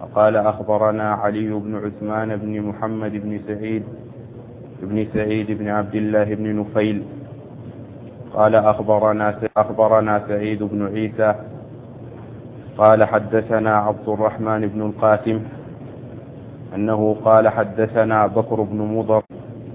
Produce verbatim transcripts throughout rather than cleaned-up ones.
قال أخبرنا علي بن عثمان بن محمد بن سعيد بن سعيد بن عبد الله بن نفيل قال أخبرنا أخبرنا سعيد بن عيسى قال حدثنا عبد الرحمن بن القاسم أنه قال حدثنا بكر بن مضر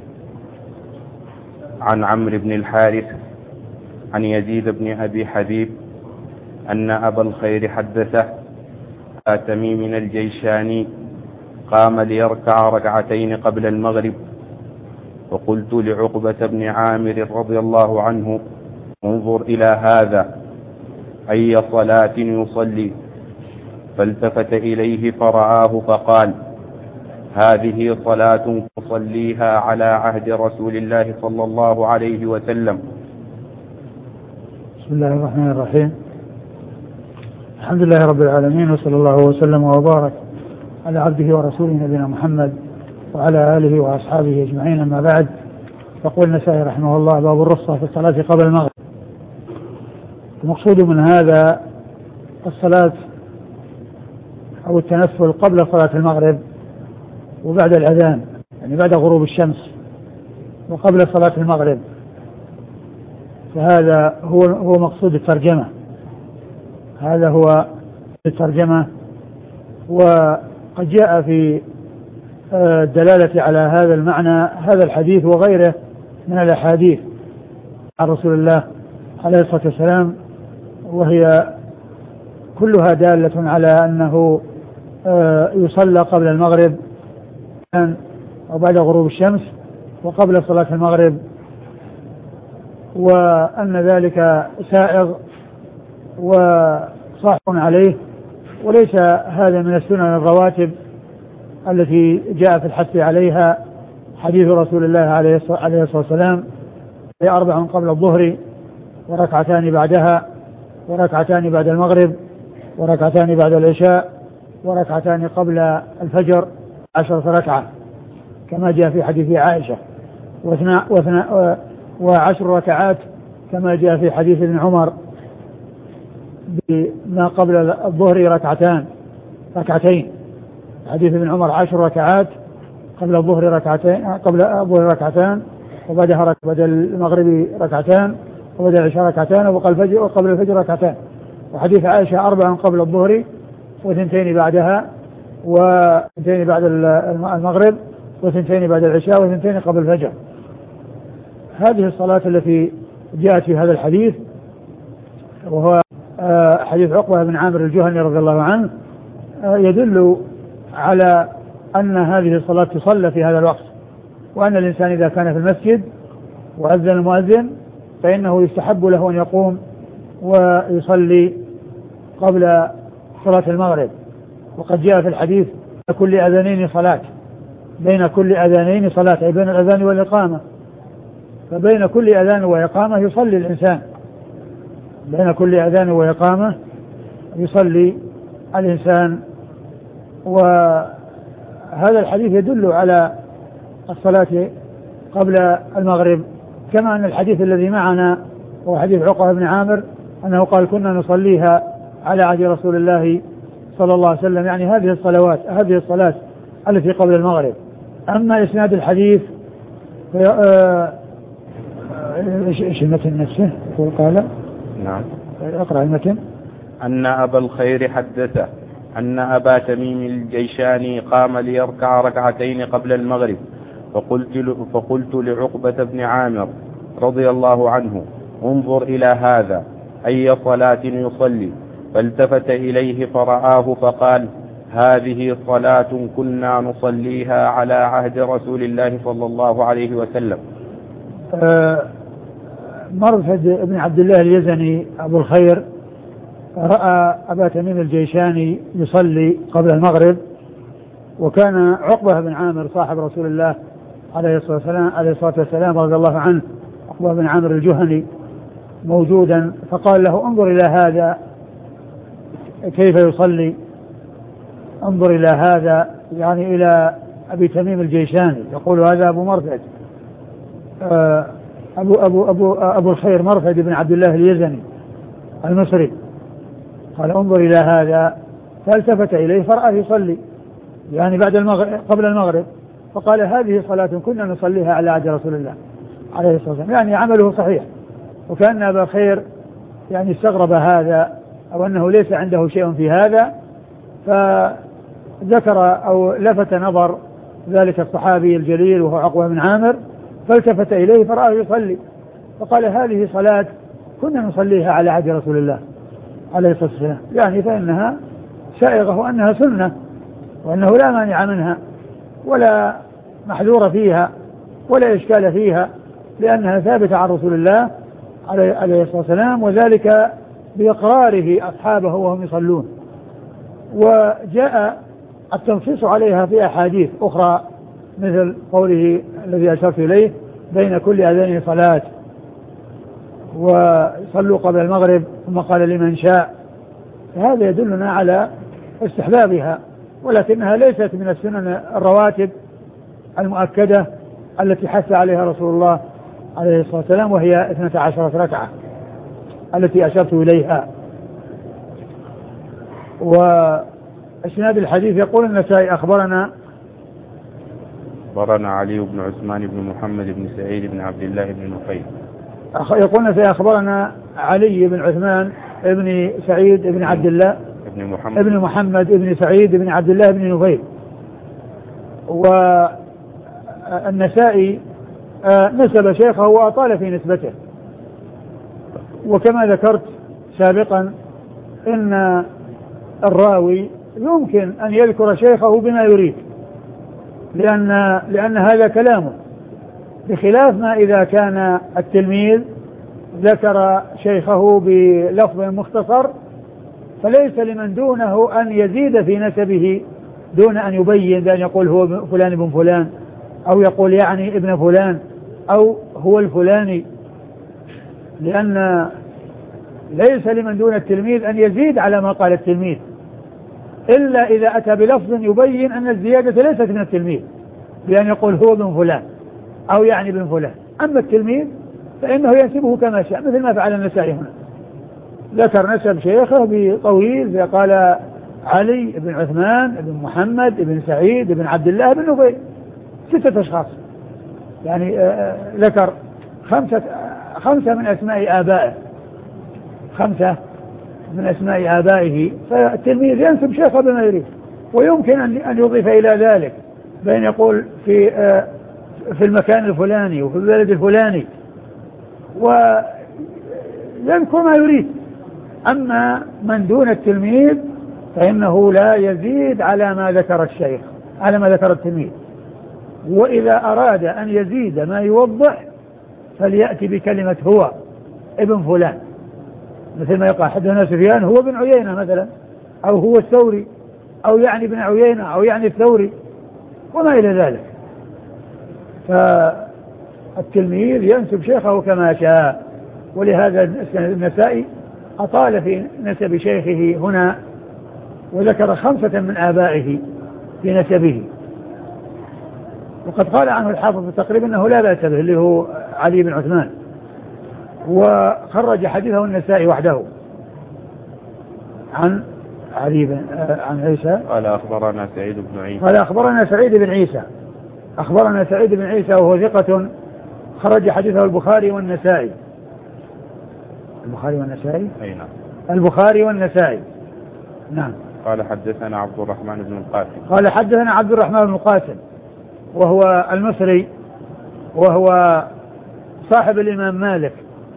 عن عمرو بن الحارث عن يزيد بن أبي حبيب أن أبا الخير حدثه تميم الجيشاني قام ليركع ركعتين قبل المغرب، وقلت لعقبة بن عامر رضي الله عنه انظر إلى هذا أي صلاة يصلي، فالتفت إليه فرآه فقال هذه صلاة تصليها على عهد رسول الله صلى الله عليه وسلم. بسم الله الرحمن الرحيم. الحمد لله رب العالمين، وصلى الله وسلم وبارك على عبده ورسوله نبينا محمد وعلى آله وأصحابه أجمعين، أما بعد. يقول النسائي رحمه الله باب الرخصة في الصلاة قبل المغرب. المقصود من هذا الصلاة أو التنفل قبل صلاة المغرب وبعد الأذان، يعني بعد غروب الشمس وقبل صلاة المغرب، فهذا هو هو مقصود الترجمة. هذا هو الترجمة. وقد جاء في الدلالة على هذا المعنى هذا الحديث وغيره من الأحاديث عن رسول الله عليه الصلاة والسلام، وهي كلها دالة على أنه يصلى قبل المغرب أو بعد غروب الشمس وقبل صلاة المغرب، وأن ذلك سائغ وصاح عليه، وليس هذا من السنن الرواتب التي جاء في الحث عليها حديث رسول الله عليه الصلاة والسلام هي أربع قبل الظهر وركعتان بعدها وركعتان بعد المغرب وركعتان بعد العشاء وركعتان قبل الفجر عشرة ركعة كما جاء في حديث عائشة، وعشر ركعات كما جاء في حديث ابن عمر بما قبل الظهر ركعتان ركعتين حديث ابن عمر عشر ركعات قبل الظهر ركعتين قبل الظهر ركعتان وبعدها بعد المغرب ركعتان وبعد العشاء ركعتان وقبل الفجر وقبل الفجر ركعتان. وحديث عائشة أربع قبل الظهر وثنتين بعدها وثنتين بعد المغرب وثنتين بعد العشاء وثنتين قبل الفجر. هذه الصلاة التي جاءت في هذا الحديث وهو حديث عقبة بن عامر الجهني رضي الله عنه يدل على أن هذه الصلاة تصلى في هذا الوقت، وأن الإنسان إذا كان في المسجد وأذن المؤذن فإنه يستحب له أن يقوم ويصلي قبل صلاة المغرب. وقد جاء في الحديث كل أذانين صلاة، بين كل أذانين صلاة، أي بين الأذان والإقامة، فبين كل أذان وإقامة يصلي الإنسان، بين كل أذان وإقامة يصلي الإنسان. وهذا الحديث يدل على الصلاة قبل المغرب، كما أن الحديث الذي معنا هو حديث عقبة بن عامر أنه قال كنا نصليها على عهد رسول الله صلى الله عليه وسلم، يعني هذه الصلوات هذه الصلاة التي قبل المغرب. أما إسناد الحديث ايش المتن نفسه؟ يقول قال نعم اقرأ المتن. أن أبا الخير حدثه أن أبا تميم الجيشاني قام ليركع ركعتين قبل المغرب، فقلت, فقلت لعقبة بن عامر رضي الله عنه انظر إلى هذا أي صلاة يصلي، فالتفت إليه فرآه فقال هذه صلاة كنا نصليها على عهد رسول الله صلى الله عليه وسلم. أه مرثد بن عبد الله اليزني أبو الخير رأى أبا تميم الجيشاني يصلي قبل المغرب، وكان عقبة بن عامر صاحب رسول الله عليه الصلاة والسلام عليه الصلاة والسلام رضي الله عنه، عقبة بن عامر الجهني موجودا، فقال له انظر إلى هذا كيف يصلي، انظر إلى هذا يعني إلى أبي تميم الجيشاني، يقول هذا أبو مرثد أبو, أبو, أبو, أبو الخير مرثد بن عبد الله اليزني المصري، قال انظر إلى هذا فالتفت إليه فرأى يصلي يعني بعد المغرب قبل المغرب، فقال هذه صلاة كنا نصليها على عهد رسول الله عليه الصلاة والسلام، يعني عمله صحيح. وكان أبا خير يعني استغرب هذا أو أنه ليس عنده شيء في هذا، فذكر أو لفت نظر ذلك الصحابي الجليل وهو عقبة بن عامر، فالتفت إليه فرآه يصلي فقال هذه صلاة كنا نصليها على عهد رسول الله عليه الصلاة والسلام، يعني فإنها سائغة وأنها سنة وأنه لا مانع منها ولا محذور فيها ولا إشكال فيها، لأنها ثابتة عن رسول الله عليه الصلاة والسلام، وذلك بإقراره أصحابه وهم يصلون. وجاء التنصيص عليها في أحاديث أخرى مثل قوله الذي أشرت إليه بين كل أذان صلاة وصلوا قبل المغرب ثم قال لمن شاء، فهذا يدلنا على استحبابها، ولكنها ليست من السنن الرواتب المؤكدة التي حث عليها رسول الله عليه الصلاة والسلام، وهي اثنتا عشرة ركعة التي أشرت إليها. وإسناد الحديث يقول النسائي أخبرنا أخبرنا علي بن عثمان بن محمد بن سعيد بن عبد الله بن نفيل. يقول النسائي أخبرنا علي بن عثمان بن سعيد بن عبد الله ابن محمد ابن محمد ابن سعيد بن عبد الله بن نفيل. والنسائي نسب شيخه وأطال في نسبته، وكما ذكرت سابقا إن الراوي يمكن أن يذكر شيخه بما يريد، لأن, لأن هذا كلامه، بخلاف ما إذا كان التلميذ ذكر شيخه بلفظ مختصر، فليس لمن دونه أن يزيد في نسبه دون أن يبين بأن يقول هو فلان ابن فلان، أو يقول يعني ابن فلان، أو هو الفلاني، لأن ليس لمن دون التلميذ أن يزيد على ما قال التلميذ، إلا إذا أتى بلفظ يبين أن الزيادة ليست من التلميذ بأن يقول هو ابن فلان أو يعني ابن فلان. أما التلميذ فإنه ينسبه كما شاء، مثل ما فعل النسائي هنا، ذكر نسب شيخه بطويل، قال علي بن عثمان بن محمد بن سعيد بن عبد الله بن نفيل، ستة أشخاص، يعني ذكر خمسة خمسة من أسماء آبائه خمسة من أسماء آبائه. فالتلميذ ينسب شيخه بما يريد، ويمكن أن يضيف إلى ذلك بأن يقول في في المكان الفلاني وفي البلد الفلاني، ويذكر ما يريد. أما من دون التلميذ فإنه لا يزيد على ما ذكر الشيخ، على ما ذكر التلميذ، وإذا أراد أن يزيد ما يوضح فليأتي بكلمة هو ابن فلان، مثل ما يقع حدثنا سفيان هو ابن عيينة مثلا، أو هو الثوري، أو يعني ابن عيينة، أو يعني الثوري، وما إلى ذلك. فالتلميذ ينسب شيخه كما شاء، ولهذا النسائي أطال في نسب شيخه هنا، وذكر خمسة من آبائه في نسبه. وقد قال عنه الحافظ تقريبا أنه لا بأس به، اللي هو علي بن عثمان، وخرج حديثه النسائي وحده عن علي بن عن عيسى قال أخبرنا سعيد بن عيسى قال أخبرنا سعيد بن عيسى أخبرنا سعيد بن عيسى وهو ثقة، خرج حديثه البخاري والنسائي البخاري والنسائي أي نعم البخاري والنسائي نعم. قال حدثنا عبد الرحمن بن القاسم قال حدثنا عبد الرحمن بن القاسم وهو المصري، وهو صاحب الإمام مالك،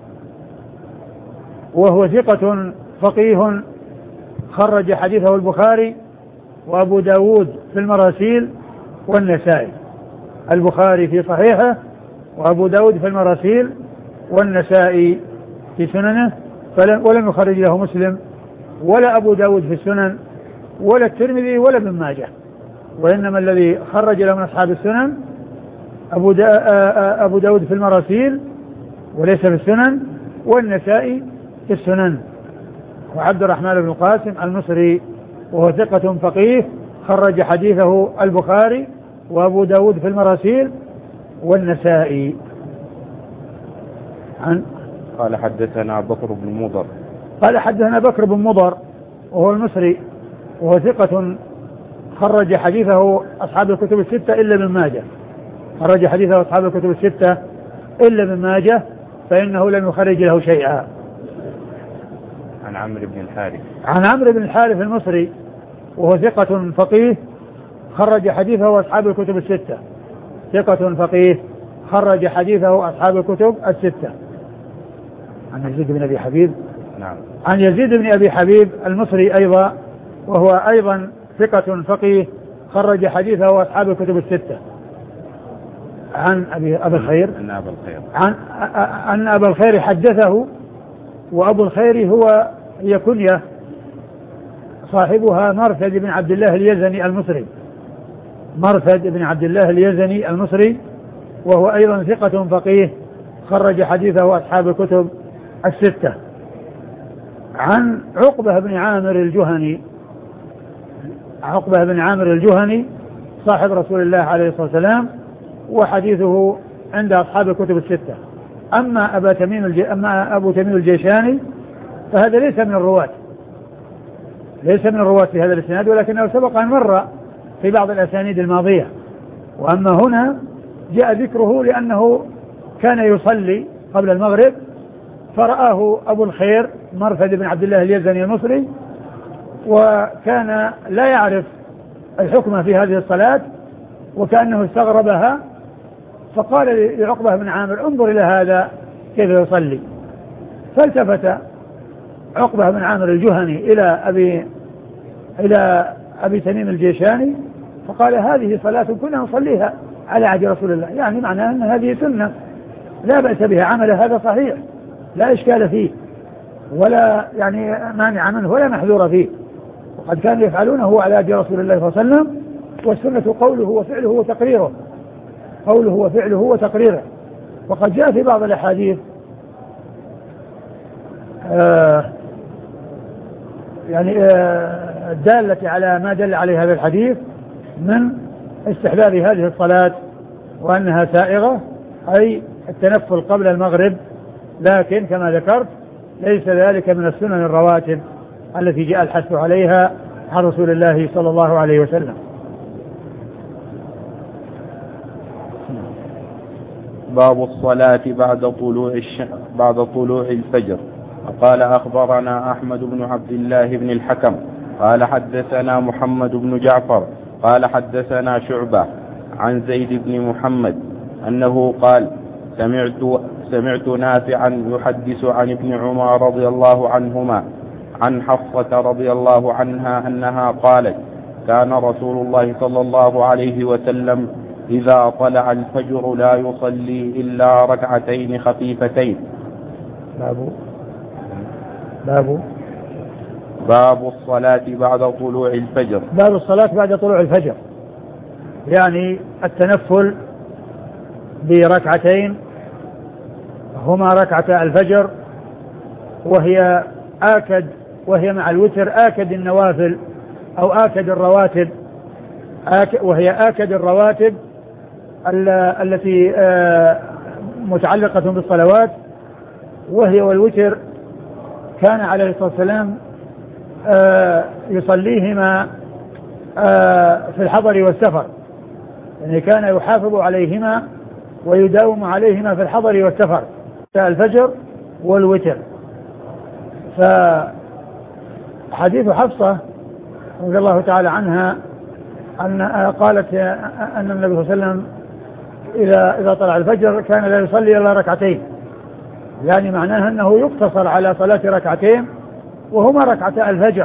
وهو ثقة فقيه، خرج حديثه البخاري وأبو داود في المراسيل والنسائي، البخاري في صحيحه وأبو داود في المراسيل والنسائي في سننه، ولم يخرج له مسلم ولا أبو داود في السنن ولا الترمذي ولا ابن ماجه، وإنما الذي خرج له من أصحاب السنن أبو, دا أبو داود في المراسيل وليس في السنن، والنسائي في السنن. وعبد الرحمن بن القاسم المصري وهو ثقة فقيه، خرج حديثه البخاري وأبو داود في المراسيل والنسائي. عن قال حدثنا بكر بن مضر قال حدثنا بكر بن مضر وهو المصري وهو ثقة خرج حديثه أصحاب الكتب الستة إلا ابن ماجه، خرج حديثه أصحاب الكتب الستة إلا ابن ماجه، فإنه لم يخرج له شيئا. عن عمرو بن الحارث عن عمرو بن الحارث المصري وهو ثقة فقيه خرج حديثه أصحاب الكتب الستة، ثقة فقيه خرج حديثه أصحاب الكتب الستة. عن يزيد بن أبي حبيب نعم. عن يزيد بن أبي حبيب المصري أيضا وهو أيضا ثقة فقيه خرج حديثه أصحاب الكتب الستة. عن أبي أبي الخير أن أبا الخير عن أن أبا الخير حدثه، وأبو الخير هو هي كنية صاحبها مرثد بن عبد الله اليزني المصري، مرثد بن عبد الله اليزني المصري وهو أيضا ثقة فقيه خرج حديثه أصحاب الكتب الستة. عن عقبة بن عامر الجهني، عقبة بن عامر الجهني صاحب رسول الله عليه الصلاة والسلام وحديثه عند أصحاب الكتب الستة. أما أبا تميم الج... أما أبو تميم الجيشاني فهذا ليس من الرواة، ليس من الرواة في هذا الإسناد، ولكنه سبق أن مر في بعض الأسانيد الماضية. وأما هنا جاء ذكره لأنه كان يصلي قبل المغرب فرآه أبو الخير مرثد بن عبد الله اليزني المصري، وكان لا يعرف الحكم في هذه الصلاة وكأنه استغربها، فقال لعقبة بن عامر انظر إلى هذا كيف يصلي. فالتفت عقبة بن عامر الجهني إلى أبي إلى أبي تميم الجيشاني فقال هذه صلاة كنا نصليها على عهد رسول الله، يعني معناه أن هذه سنة لا بأس بها، عمل هذا صحيح لا إشكال فيه ولا يعني مانع منه ولا محذور فيه، وقد كانوا يفعلونه على عهد رسول الله صلى الله عليه وسلم، والسنة قوله وفعله وتقريره، قوله وفعله وتقريره. وقد جاء في بعض الأحاديث آه يعني آه الدالة على ما دل عليه هذا الحديث من استحباب هذه الصلاة وأنها سائغة، أي التنفل قبل المغرب، لكن كما ذكرت ليس ذلك من السنن الرواتب التي جاء الحث عليها عن رسول الله صلى الله عليه وسلم. باب الصلاة بعد طلوع الش... بعد طلوع الفجر. قال أخبرنا أحمد بن عبد الله بن الحكم قال حدثنا محمد بن جعفر قال حدثنا شعبة عن زيد بن محمد أنه قال سمعت سمعت نافعا يحدث عن ابن عمر رضي الله عنهما عن حفصة رضي الله عنها أنها قالت كان رسول الله صلى الله عليه وسلم إذا طلع الفجر لا يصلي إلا ركعتين خفيفتين. باب باب باب الصلاة بعد طلوع الفجر. باب الصلاة بعد طلوع الفجر، يعني التنفل بركعتين هما ركعتا الفجر، وهي آكد وهي مع الوتر آكد النوافل أو آكد الرواتب، وهي آكد الرواتب التي متعلقة بالصلوات، وهي والوتر كان عليه الصلاة والسلام يصليهما في الحضر والسفر، يعني كان يحافظ عليهما ويداوم عليهما في الحضر والسفر الفجر والوتر. فحديث حفصة رضي الله تعالى عنها أن قالت أن النبي صلى الله عليه وسلم إذا إذا طلع الفجر كان لا يصلي إلا ركعتين، يعني معناها أنه يقتصر على صلاة ركعتين وهما ركعتا الفجر،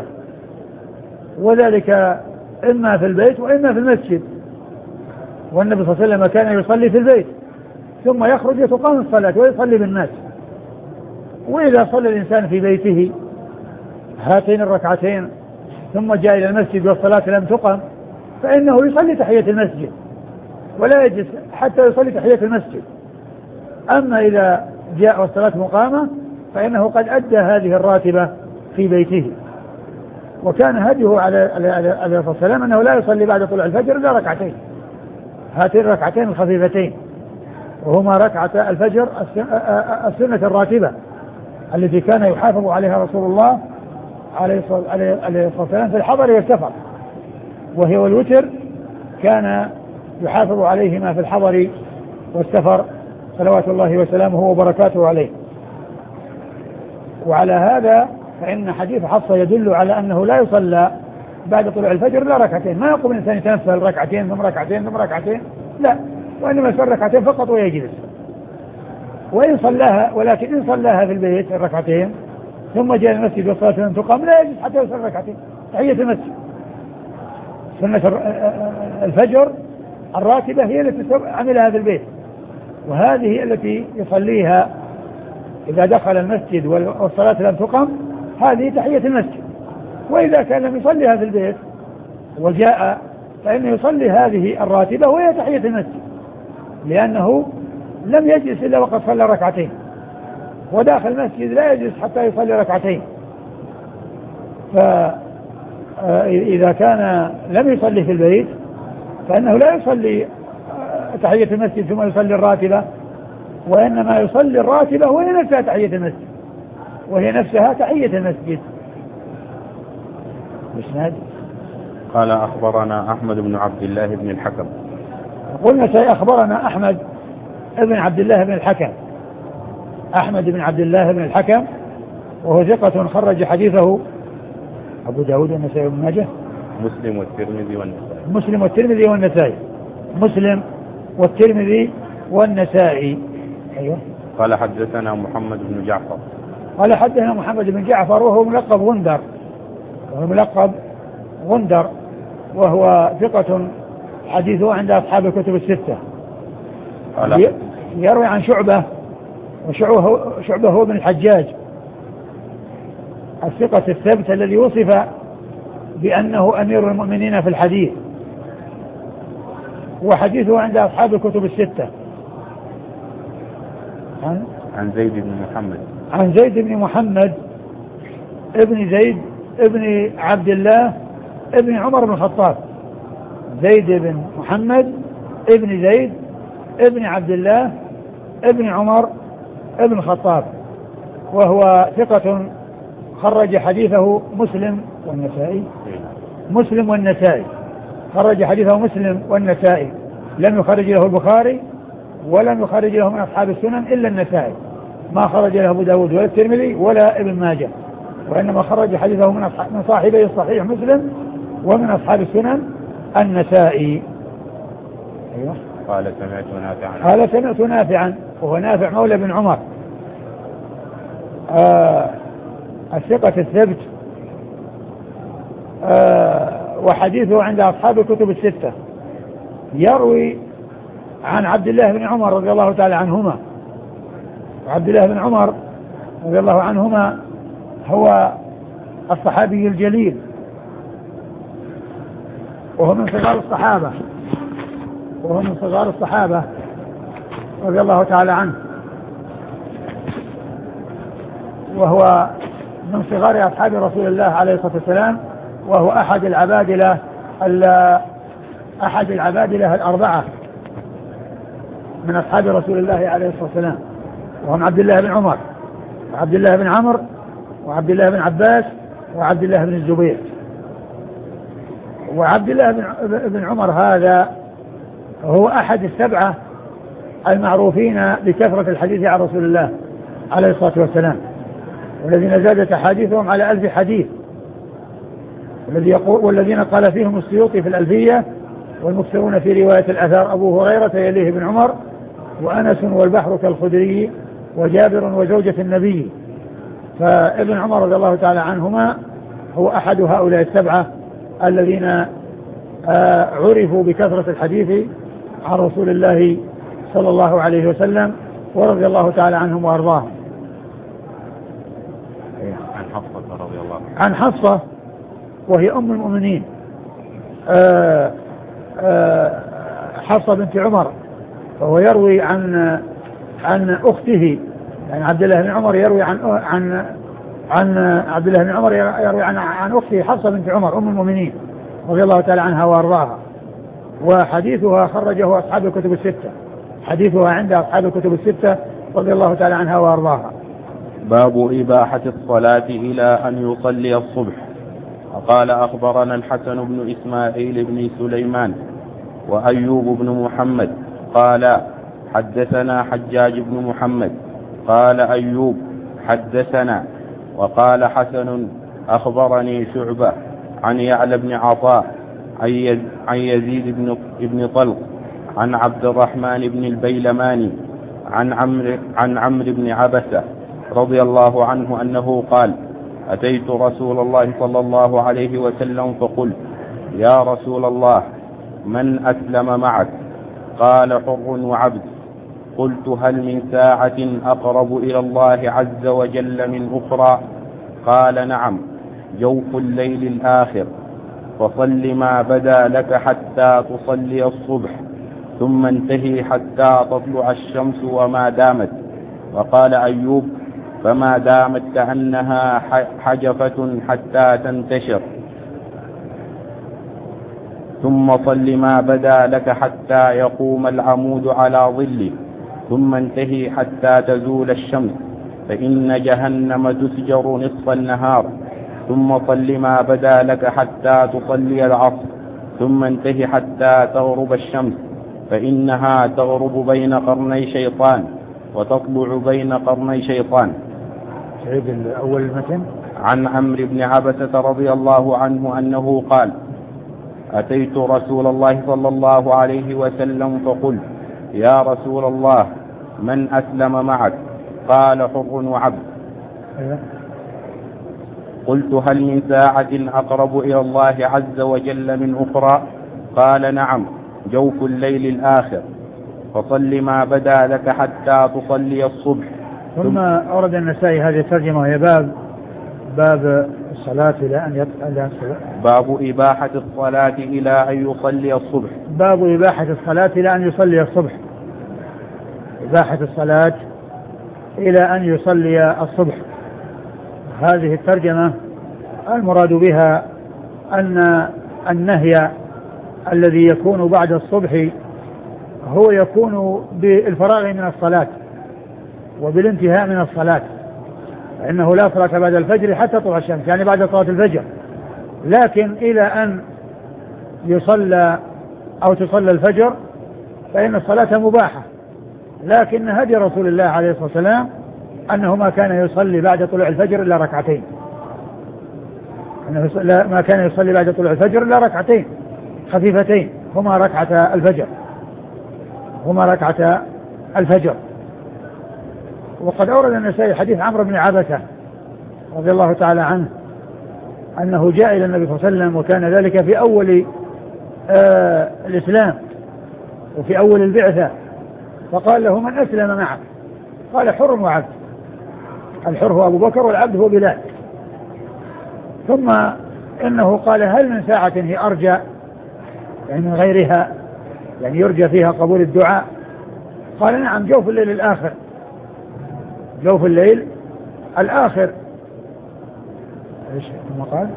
وذلك إما في البيت وإما في المسجد. والنبي صلى الله عليه وسلم كان يصلي في البيت ثم يخرج يتقام الصلاة ويصلي بالناس. وإذا صلى الإنسان في بيته هاتين الركعتين ثم جاء إلى المسجد والصلاة لم تقم فإنه يصلي تحية المسجد ولا يجلس حتى يصلي تحية المسجد. أما إذا جاء والصلاة مقامة فإنه قد أدى هذه الراتبة في بيته. وكان هديه عليه الصلاة والسلام أنه لا يصلي بعد طلوع الفجر إلا ركعتين، هاتين الركعتين الخفيفتين وهما ركعتا الفجر السنة الراتبة التي كان يحافظ عليها رسول الله عليه الصلاة والسلام في الحضر والسفر، وهي والوتر كان يحافظ عليهما في الحضر والسفر صلوات الله وسلامه وبركاته عليه. وعلى هذا فإن حديث حفصة يدل على أنه لا يصلى بعد طلوع الفجر لا ركعتين، ما يقوم الإنسان يتنفل ركعتين ثم ركعتين ثم ركعتين، لا، وإنما يصلي ركعتين فقط ويجلس. وإن صلاها، ولكن إن صلاها في البيت الركعتين ثم جاء المسجد والصلاة لم تقام لا يجلس حتى يصلي ركعتين تحية المسجد. سنة الفجر الراتبة هي التي عملها في البيت، وهذه التي يصليها إذا دخل المسجد والصلاة لم تقم، هذه تحية المسجد. وإذا كان لم يصليها في البيت وجاء فإنه يصلي هذه الراتبة وهي تحية المسجد، لأنه لم يجلس إلا وقد صلى ركعتين، وداخل المسجد لا يجلس حتى يصلي ركعتين. فإذا كان لم يصلي في البيت فإنه لا يصلي تحية المسجد ثم يصلي الراتبة، وإنما يصلي الراتبة وهي نفسها تحية المسجد، وهي نفسها تحية المسجد. مسند. قال أخبرنا أحمد بن عبد الله بن الحكم. قلنا شيء أخبرنا أحمد بن عبد الله بن الحكم، أحمد بن عبد الله بن الحكم، وهو ثقة خرج حديثه أبو داود والنسائي وابن ماجه، مسلم والترمذي والنسائي. مسلم والترمذي والنسائي. مسلم والترمذي والنسائي. أيوه. قال حدثنا محمد بن جعفر. قال حدثنا محمد بن جعفر وهو ملقب غندر، وهو ملقب غندر، وهو ثقة حديثه عند أصحاب الكتب الستة. قال يروي عن شعبة، وشعبة هو ابن الحجاج الثقة الثبت الذي وصف بأنه أمير المؤمنين في الحديث، وحديثه عند أصحاب الكتب الستة. عن, عن زيد بن محمد عن زيد بن محمد ابن زيد ابن عبد الله ابن عمر بن الخطاب. زيد بن محمد ابن زيد ابن عبد الله ابن عمر ابن الخطاب، وهو ثقة خرج حديثه مسلم والنسائي. مسلم والنسائي خرج حديثه مسلم والنسائي، لم يخرج له البخاري ولم يخرج له من أصحاب السنن إلا النسائي، ما خرج له أبو داود ولا الترمذي ولا ابن ماجه، وإنما خرج حديثه من من صاحبي الصحيح مسلم ومن أصحاب السنن النسائي. أيوة. قال سمعت نافعا. قال سمعت نافعا، وهو نافع مولى بن عمر آه الثقة الثبت، آه وحديثه عند أصحاب الكتب الستة. يروي عن عبد الله بن عمر رضي الله تعالى عنهما، وعبد الله بن عمر رضي الله عنهما هو الصحابي الجليل، وهو من صغار الصحابة وهو من صغار الصحابة رضي الله تعالى عنه، وهو من صغار أصحاب رسول الله عليه الصلاة والسلام، وهو أحد العبادلة أحد العبادلة الأربعة من أصحاب رسول الله عليه الصلاة والسلام، وهم عبد الله بن عمر وعبد الله بن عمرو وعبد الله بن عباس وعبد الله بن الزبير. وعبد الله بن عمر هذا هو أحد السبعة المعروفين بكثرة الحديث عن رسول الله عليه الصلاة والسلام، والذين زادت أحاديثهم على ألف حديث، والذي يقول والذين قال فيهم السيوطي في الألفية: والمكثرون في رواية الأثار أبو هريرة يليه بن عمر، وأنس والبحر كالخدري، وجابر وزوجة النبي. فابن عمر رضي الله تعالى عنهما هو أحد هؤلاء السبعة الذين عرفوا بكثرة الحديث عن رسول الله صلى الله عليه وسلم، ورضي الله تعالى عنهم وأرضاهم. عن حفصة رضي الله عنها. عن حفصة وهي أم المؤمنين، آآ آآ حفصة بنت عمر، فهو يروي عن عن أخته، يعني عبد الله بن عمر يروي عن عن عن عبد الله بن عمر يروي عن عن أخته حفصة بنت عمر أم المؤمنين رضي الله تعالى عنها وأرضاها. وحديثها خرجه أصحاب الكتب الستة، حديثها عند أصحاب الكتب الستة رضي الله تعالى عنها وأرضاها. باب إباحة الصلاة إلى أن يصلي الصبح. وقال أخبرنا الحسن بن إسماعيل بن سليمان وأيوب بن محمد قال حدثنا حجاج بن محمد قال أيوب حدثنا. وقال حسن أخبرني شعبة عن يعلى بن عطاء عن يزيد بن, بن طلق عن عبد الرحمن بن البيلماني عن عمرو عن عمرو بن عبسة رضي الله عنه أنه قال أتيت رسول الله صلى الله عليه وسلم فقلت يا رسول الله من أسلم معك؟ قال حر وعبد. قلت هل من ساعة أقرب إلى الله عز وجل من أخرى؟ قال نعم جوف الليل الآخر، فصل ما بدا لك حتى تصلي الصبح ثم انتهي حتى تطلع الشمس وما دامت. وقال أيوب فما دامت كأنها حجفة حتى تنتشر، ثم صل ما بدا لك حتى يقوم العمود على ظله، ثم انتهي حتى تزول الشمس، فإن جهنم تسجر نصف النهار. ثم صل ما بدا لك حتى تصلي العصر، ثم انتهي حتى تغرب الشمس، فإنها تغرب بين قرني شيطان وتطلع بين قرني شيطان. عيد الأول المتن. عن عمرو بن عبسة رضي الله عنه أنه قال أتيت رسول الله صلى الله عليه وسلم فقلت يا رسول الله من أسلم معك؟ قال حر وعبد. قلت هل من ساعة أقرب إلى الله عز وجل من أخرى؟ قال نعم جوف الليل الآخر، فصل ما بدا لك حتى تصلي الصبح. ثم أورد النسائي هذه الترجمة وهي باب باب الصلاة إلى أن يصلي. باب إباحة الصلاة إلى أن يصلي الصبح. باب إباحة الصلاة إلى أن يصلي الصبح. إباحة الصلاة إلى أن يصلي الصبح. هذه الترجمة المراد بها أن النهي الذي يكون بعد الصبح هو يكون بالفراغ من الصلاة وبالانتهاء من الصلاة، فإنه لا صلاة بعد الفجر حتى طلوع الشمس، يعني بعد صلاة الفجر، لكن إلى أن يصلى أو تصلى الفجر فإن الصلاة مباحة. لكن هدي رسول الله عليه الصلاة والسلام أنه ما كان يصلي بعد طلوع الفجر إلا ركعتين، أنه ما كان يصلي بعد طلوع الفجر إلا ركعتين خفيفتين هما ركعة الفجر هما ركعة الفجر. وقد أورد النسائي حديث عمرو بن عبسة رضي الله تعالى عنه أنه جاء إلى النبي صلى الله عليه وسلم، وكان ذلك في أول آه الإسلام وفي أول البعثة، فقال له من أسلم معك؟ قال حر وعبد. الحر هو أبو بكر والعبد هو بلال. ثم إنه قال هل من ساعة هي أرجى، يعني من غيرها، يعني يرجى فيها قبول الدعاء؟ قال نعم جوف الليل الآخر. جوف الليل الآخر. ايش ثم قال؟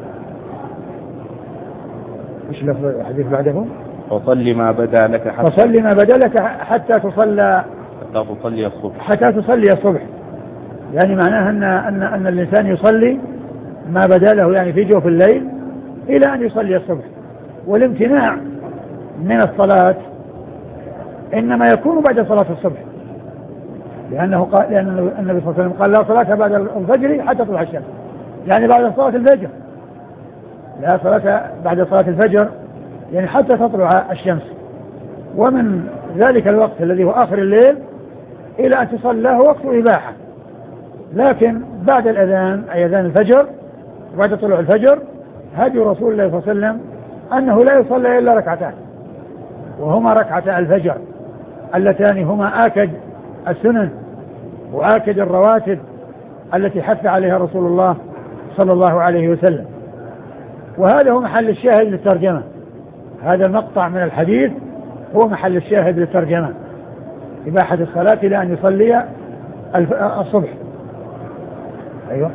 ايش لفظ الحديث بعده؟ فصل ما بدا لك حتى فصل ما بدا لك حتى تصلى حتى تصلي الصبح حتى تصلي الصبح، يعني معناها أن أن أن الإنسان يصلي ما بدا له يعني في جوف الليل إلى أن يصلي الصبح. والامتناع من الصلاة إنما يكون بعد صلاة الصبح، لأنه قال لأن النبي صلى الله عليه وسلم قال لا صلاة بعد الفجر حتى تطلع الشمس، يعني بعد صلاة الفجر، لا صلاة بعد صلاة الفجر يعني حتى تطلع الشمس. ومن ذلك الوقت الذي هو آخر الليل إلى أن تصلى هو وقت إباحة، لكن بعد الأذان أي أذان الفجر بعد طلوع الفجر هدي رسول الله صلى الله عليه وسلم أنه لا يصلي إلا ركعتان، وهما ركعتا الفجر اللتان هما آكد السنن وآكد الرواتب التي حث عليها رسول الله صلى الله عليه وسلم. وهذا هو محل الشاهد للترجمة، هذا المقطع من الحديث هو محل الشاهد للترجمة، إباحة الصلاة إلى أن يصلي الصبح. أيوة.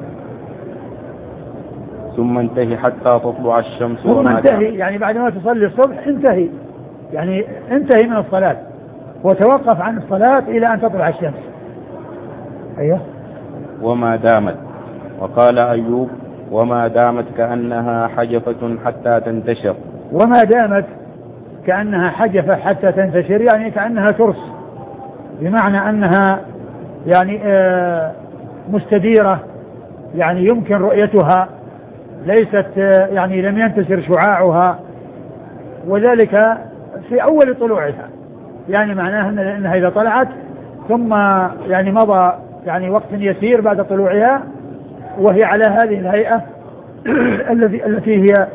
ثم انتهي حتى تطلع الشمس. ثم انتهي يعني بعد ما تصلي الصبح انتهي، يعني انتهي من الصلاة وتوقف عن الصلاة إلى أن تطلع الشمس. أيوة. وما دامت. وقال أيوب وما دامت كأنها حجفة حتى تنتشر. وما دامت كأنها حجفة حتى تنتشر يعني كأنها ترس، بمعنى أنها يعني آه مستديرة، يعني يمكن رؤيتها، ليست آه يعني لم ينتشر شعاعها، وذلك في أول طلوعها، يعني معناها أنها إذا طلعت ثم يعني مضى يعني وقت يسير بعد طلوعها وهي على هذه الهيئة التي التي هي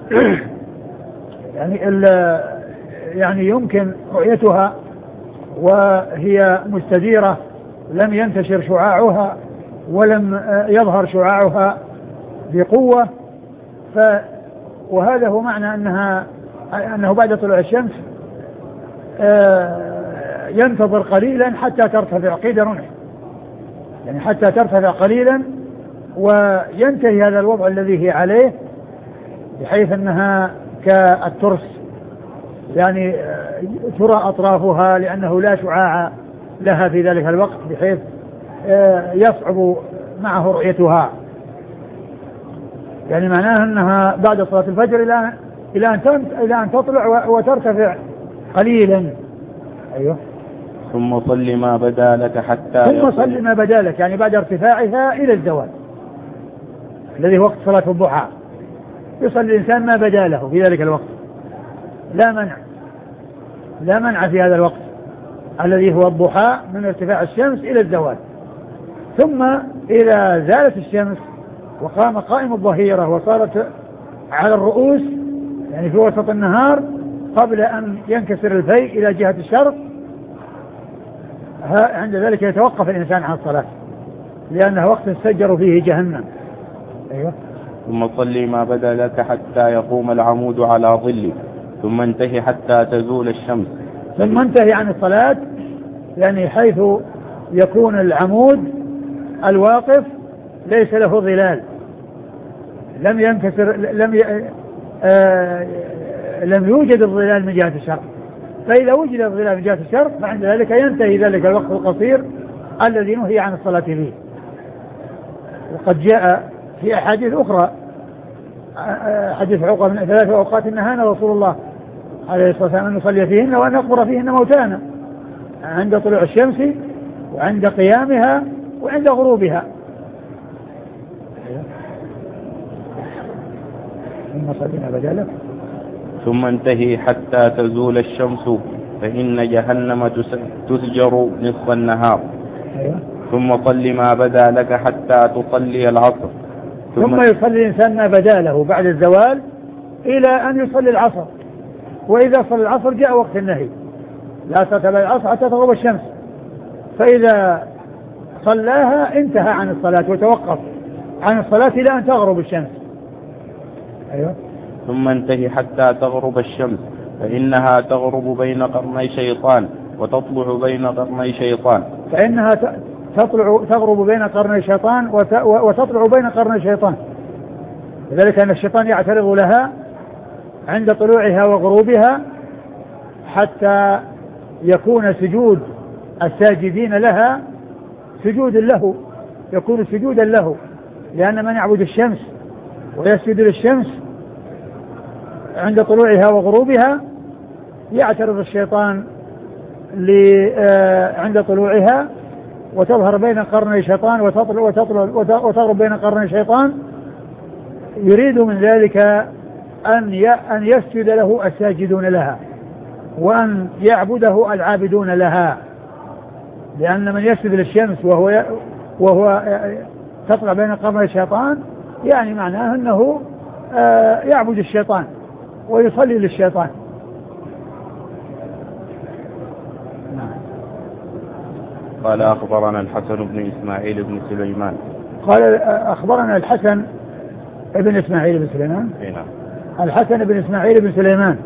يعني يعني يمكن رؤيتها وهي مستديرة، لم ينتشر شعاعها ولم يظهر شعاعها بقوة. ف وهذا هو معنى أنها أنه بعد طلوع الشمس ينتظر قليلا حتى ترتفع قيد رمح، يعني حتى ترتفع قليلا وينتهي هذا الوضع الذي هي عليه، بحيث أنها كالترس يعني ترى أطرافها لأنه لا شعاع لها في ذلك الوقت، بحيث يصعب معه رؤيتها. يعني معناها أنها بعد صلاة الفجر إلى إلى أن إلى أن تطلع وترتفع قليلا. أيوه. ثم صل ما بدا لك حتى ثم صل ما بدا لك يعني بعد ارتفاعها إلى الزوال الذي هو وقت صلاة الضحى، يصلي الإنسان ما بدا له في ذلك الوقت، لا منع لا منع في هذا الوقت الذي هو الضحى من ارتفاع الشمس إلى الزوال. ثم إذا زالت الشمس وقام قائم الظهيرة وصارت على الرؤوس يعني في وسط النهار قبل أن ينكسر الفيء إلى جهة الشرق، عند ذلك يتوقف الإنسان عن الصلاة لأنه وقت تسجر فيه جهنم. أيوة. ثم صلي ما بدا لك حتى يقوم العمود على ظله ثم انتهي حتى تزول الشمس. ثم انتهي عن الصلاة يعني حيث يكون العمود الواقف ليس له ظلال، لم ينكسر، لم ي... آه... لم يوجد الظلال من جهة الشرق، فإذا وجد الظلال من جهة الشرق فعند ذلك ينتهي ذلك الوقت القصير الذي نهي عن الصلاة فيه. وقد جاء في أحاديث أخرى حديث عقبة من ثلاث أوقات نهانا رسول الله عليه الصلاة والسلام أن نصلي فيهن وأن نقبر فيهن موتانا، عند طلوع الشمس وعند قيامها وعند غروبها. ثم صلينا بداله ثم انتهي حتى تزول الشمس فإن جهنم تسجر نصف النهار. أيوة. ثم صل ما بدا لك حتى تصلي العصر. ثم, ثم يصلي الإنسان ما بدا له بعد الزوال إلى أن يصلي العصر، وإذا صلى العصر جاء وقت النهي لا تتبع العصر حتى تغرب الشمس، فإذا صلاها انتهى عن الصلاة وتوقف عن الصلاة إلى أن تغرب الشمس. أيوة. ثم انتهي حتى تغرب الشمس فإنها تغرب بين قرني شيطان وتطلع بين قرني شيطان. فإنها تطلع تغرب بين قرني شيطان وتطلع بين قرني شيطان، لذلك أن الشيطان يعترض لها عند طلوعها وغروبها حتى يكون سجود الساجدين لها سجود له، يكون سجودا له، لأن من يعبد الشمس ويسجد للشمس عند طلوعها وغروبها يعترض الشيطان عند طلوعها وتظهر بين قرني شيطان وتطلع وتطلع وتغرب بين قرني شيطان، يريد من ذلك أن أن يسجد له الساجدون لها وأن يعبده العابدون لها، لأن من يسجد للشمس وهو وهو تطلع بين قرني الشيطان يعني معناه أنه يعبد الشيطان ويصلي للشيطان. قال أخبرنا الحسن بن إسماعيل بن سليمان. قال أخبرنا الحسن بن إسماعيل بن سليمان. هنا. الحسن بن إسماعيل بن سليمان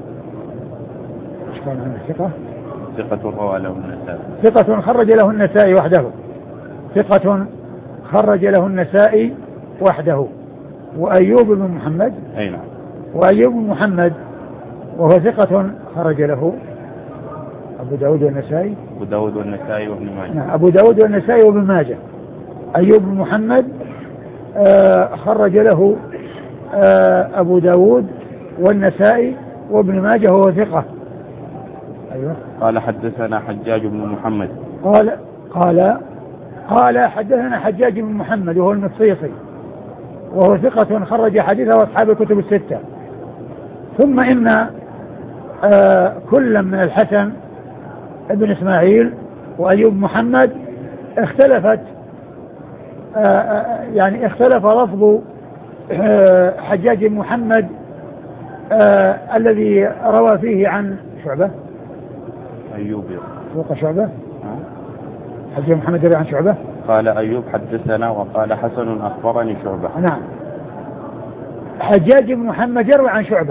ايش قال عنه؟ ثقة ثقة روى له النسائي. ثقة خرج له النسائي وحده. ثقة خرج له النسائي وحده. وأيوب بن محمد. أي نعم. وأيوب بن محمد وهو ثقة خرج له أبو داود والنسائي. أبو داود والنسائي وابن ماجه. نعم أبو داود والنسائي وابن ماجه. أيوب بن محمد آه خرج له آه أبو داود والنسائي وابن ماجه وهو ثقة. أيوة. قال حدثنا حجاج بن محمد قال قال قال حدثنا حجاج بن محمد وهو المصيصي وهو ثقة خرج حديثه أصحاب الكتب الستة. ثم إن آه كل من الحسن ابن إسماعيل وأيوب محمد اختلفت آه آه يعني اختلف لفظ آه حجاج بن محمد آه الذي روى فيه عن شعبة. أيوب فوق شعبة حجاج بن محمد روى عن شعبة. قال أيوب حدثنا وقال حسن أخبرني شعبة. نعم حجاج بن محمد يروي عن شعبة،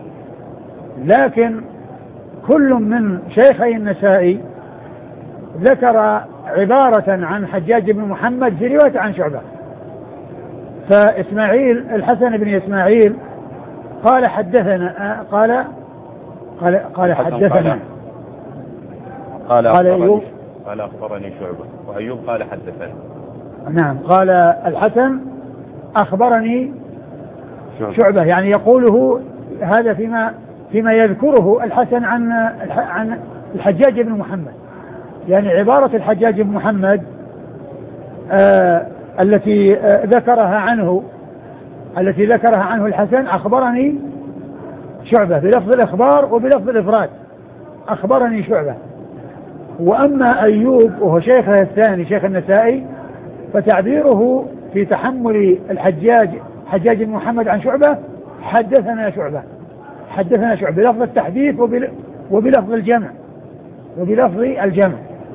لكن كل من شيخي النسائي ذكر عبارة عن حجاج بن محمد في رواية عن شعبة. فإسماعيل الحسن بن إسماعيل قال حدثنا قال قال قال حدثنا قال قال أيوب قال أخبرني شعبة وأيوب قال حدثنا. نعم قال الحسن أخبرني شعبة, شعبة يعني يقوله هذا فيما فيما يذكره الحسن عن عن الحجاج بن محمد، يعني عبارة الحجاج بن محمد آه التي آه ذكرها عنه التي ذكرها عنه الحسن أخبرني شعبة بلفظ الإخبار وبلفظ الإفراد أخبرني شعبة. وأما أيوب وهو شيخه الثاني شيخ النسائي فتعبيره في تحمل الحجاج حجاج بن محمد عن شعبة حدثنا شعبة حدثنا شعبة بلفظ التحديث وبلفظ الجمع وبلفظ الجمع.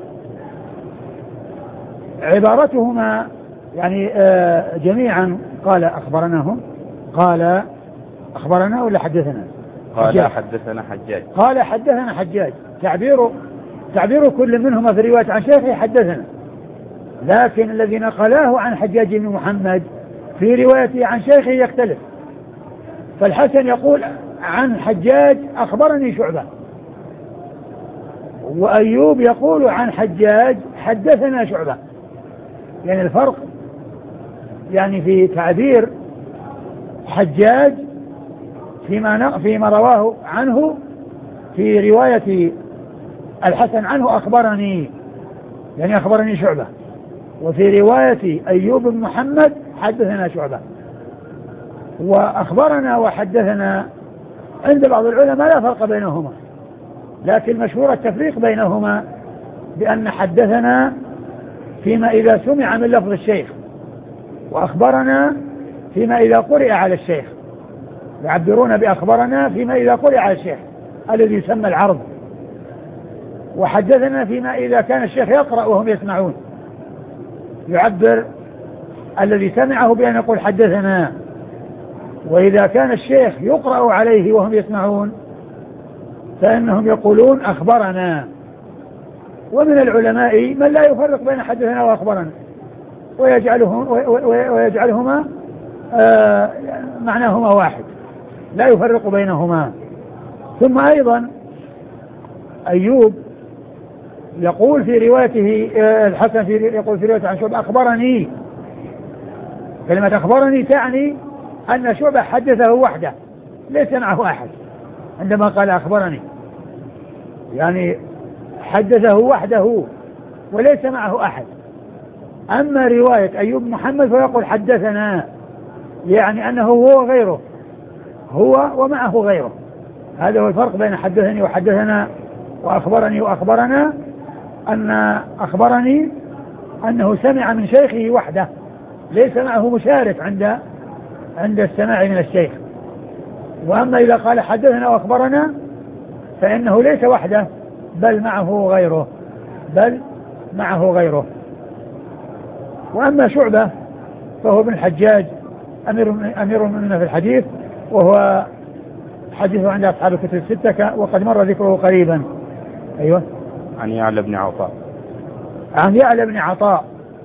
عبارتهما يعني آه جميعا قال أخبرناهم قال أخبرنا ولا حدثنا؟ قال حجاج. حدثنا حجاج قال حدثنا حجاج. تعبير تعبير كل منهما في رواية عن شيخه حدثنا، لكن الذي نقلاه عن حجاج بن محمد في روايته عن شيخه يختلف. فالحسن يقول عن حجاج أخبرني شعبة، وأيوب يقول عن حجاج حدثنا شعبة. يعني الفرق يعني في تعبير حجاج فيما فيما رواه عنه في رواية الحسن عنه أخبرني يعني أخبرني شعبة، وفي رواية أيوب بن محمد حدثنا شعبة. وأخبرنا وحدثنا عند بعض العلماء لا فرق بينهما، لكن مشهور التفريق بينهما بأن حدثنا فيما إذا سمع من لفظ الشيخ، وأخبرنا فيما إذا قرئ على الشيخ. يعبرون بأخبرنا فيما إذا قرئ على الشيخ الذي يسمى العرض، وحدثنا فيما إذا كان الشيخ يقرأ وهم يسمعون. يعبر الذي سمعه بأن يقول حدثنا، وإذا كان الشيخ يقرأ عليه وهم يسمعون فإنهم يقولون أخبرنا. ومن العلماء من لا يفرق بين حدثنا وأخبرنا ويجعلهم ويجعلهما آه معناهما واحد، لا يفرق بينهما. ثم أيضا أيوب يقول في روايته آه الحسن في يقول في روايته عن شعبة أخبرني. كلمة أخبرني تعني أن شعبة حدثه وحده ليس معه أحد. عندما قال أخبرني يعني حدثه وحده وليس معه أحد. أما رواية أيوب محمد فيقول حدثنا، يعني أنه هو غيره، هو ومعه غيره. هذا هو الفرق بين حدثني وحدثنا وأخبرني وأخبرنا، أن أخبرني أنه سمع من شيخه وحده ليس معه مشارك عند عند السماع من الشيخ. وأما إذا قال حدثنا وأخبرنا فإنه ليس وحده بل معه غيره بل معه غيره. وأما شعبة فهو ابن الحجاج أمير أمير المؤمنين في الحديث، وهو حديثه عند أصحاب الكتب الستة وقد مر ذكره قريبا. أيوة. عن يعلى بن عطاء عن يعلى بن عطاء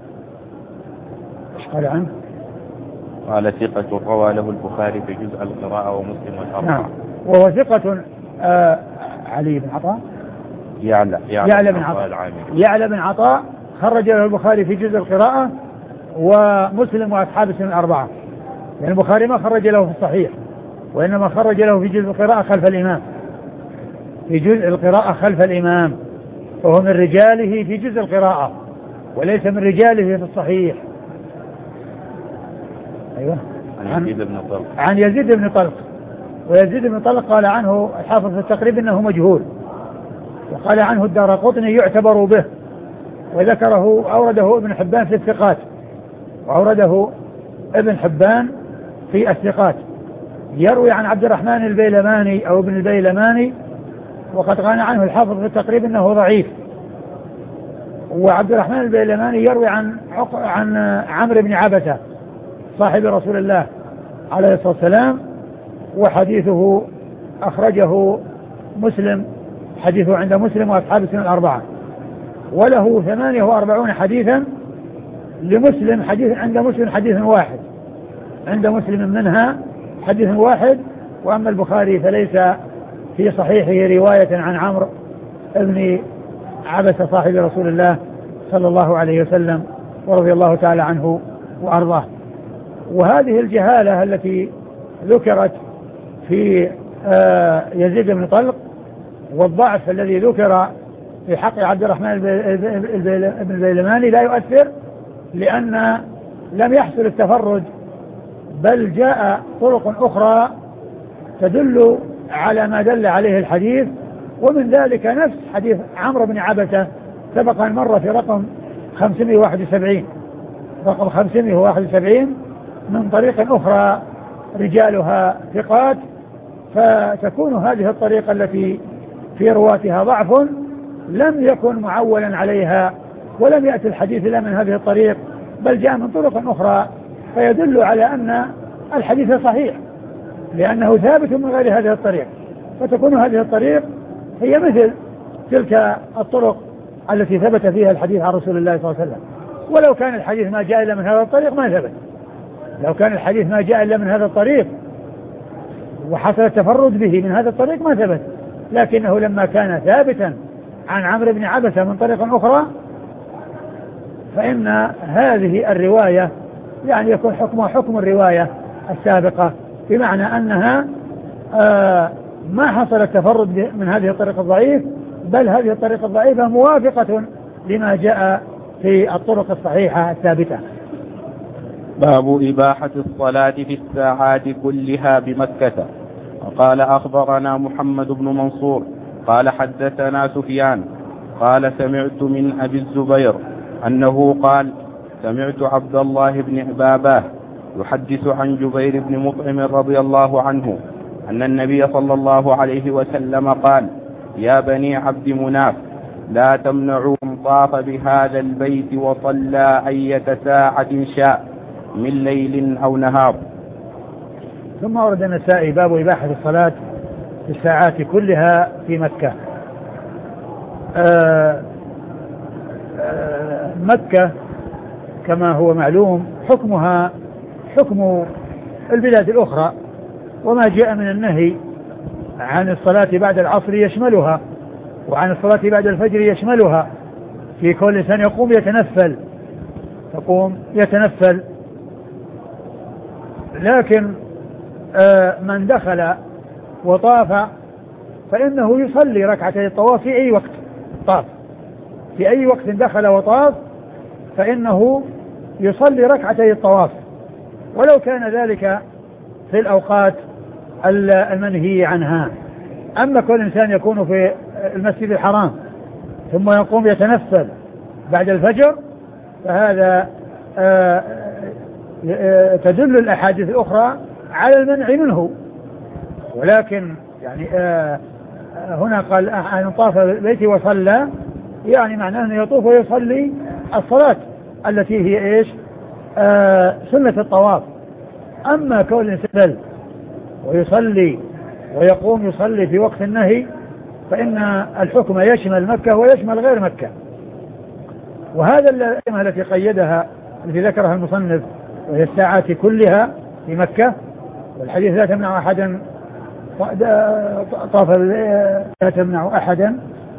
ايش قال عنه؟ قال ثقة روى له البخاري في جزء القراءة ومسلم والأربعة. نعم. وهو ثقة آه علي بن عطاء يعلى يعلى بن عطاء يعلى بن عطاء خرج له البخاري في جزء القراءة ومسلم وأصحاب السنن الأربعة، يعني البخاري ما خرج له في الصحيح، وإنما خرج له في جزء القراءة خلف الإمام، في جزء القراءة خلف الإمام، فهو من رجاله في جزء القراءة وليس من رجاله في الصحيح. أيوة. عن يزيد بن طلق عن يزيد بن طلق ويزيد بن طلق قال عنه الحافظ في التقريب إنه مجهول، وقال عنه الدارقطني يعتبر به، وذكره أورده ابن حبان في الثقات، وأورده ابن حبان في الثقات. يروي عن عبد الرحمن البيلماني أو ابن البيلماني، وقد قال عنه الحافظ في التقريب إنه ضعيف. وعبد الرحمن البيلماني يروي عن عن عمرو بن عبسة صاحب رسول الله عليه الصلاة والسلام، وحديثه أخرجه مسلم، حديثه عند مسلم وأصحاب السنن الأربعة، وله ثمانية وأربعون حديثا لمسلم، حديث عند مسلم حديث واحد، عند مسلم منها حديث واحد. وأما البخاري فليس في صحيحه رواية عن عمرو بن عبسة صاحب رسول الله صلى الله عليه وسلم ورضي الله تعالى عنه وأرضاه. وهذه الجهالة التي ذكرت في يزيد بن طلق والضعف الذي ذكر في حق عبد الرحمن بن البيلماني لا يؤثر، لأن لم يحصل التفرد، بل جاء طرق أخرى تدل على ما دل عليه الحديث، ومن ذلك نفس حديث عمرو بن عبسة سبق أن مر في رقم خمسمائة وواحد وسبعين، رقم خمسمائة وواحد وسبعين من طريق أخرى رجالها ثقات، فتكون هذه الطريقة التي في رواتها ضعف لم يكن معولا عليها، ولم يأتي الحديث إلا من هذه الطريق، بل جاء من طرق أخرى، فيدل على أن الحديث صحيح لأنه ثابت من غير هذه الطريق، فتكون هذه الطريق هي مثل تلك الطرق التي ثبت فيها الحديث عن رسول الله صلى الله عليه وسلم. ولو كان الحديث ما جاء إلا من هذا الطريق ما ثبت، لو كان الحديث ما جاء إلا من هذا الطريق وحصل التفرد به من هذا الطريق ما ثبت، لكنه لما كان ثابتا عن عمرو بن عبسة من طريق أخرى فإن هذه الرواية يعني يكون حكمها حكم الرواية السابقة، بمعنى أنها آه ما حصل التفرد من هذه الطريقة الضعيف، بل هذه الطريقة الضعيفة موافقة لما جاء في الطرق الصحيحة الثابتة. باب إباحة الصلاة في الساعات كلها بمكة. وقال أخبرنا محمد بن منصور قال حدثنا سفيان قال سمعت من أبي الزبير أنه قال سمعت عبد الله بن باباه يحدث عن جبير بن مطعم رضي الله عنه أن النبي صلى الله عليه وسلم قال يا بني عبد مناف لا تمنعوا من طاف بهذا البيت وصلى أية ساعة شاء من ليل أو نهار. ثم ورد النسائي باب إباحة الصلاة في الساعات كلها في مكة. آآ آآ مكة كما هو معلوم حكمها حكم البلاد الأخرى، وما جاء من النهي عن الصلاة بعد العصر يشملها، وعن الصلاة بعد الفجر يشملها، في كل إنسان يقوم يتنفل يقوم يتنفل لكن من دخل وطاف فإنه يصلي ركعتي الطواف في أي وقت طاف، في أي وقت دخل وطاف فإنه يصلي ركعتي الطواف، ولو كان ذلك في الأوقات المنهي عنها. أما كل إنسان يكون في المسجد الحرام ثم يقوم يتنفل بعد الفجر فهذا تدل الأحاديث الأخرى على المنع منه، ولكن يعني هنا قال أن طاف بيتي وصلى، يعني معناه أنه يطوف ويصلي الصلاة التي هي إيش آه سنة الطواف. أما كون الإنسان ويصلي ويقوم يصلي في وقت النهي فإن الحكم يشمل مكة ويشمل غير مكة. وهذا الأئمة التي قيدها التي ذكرها المصنف وهي الساعات كلها في مكة، والحديث لا تمنع أحدا طاف لا تمنع أحدا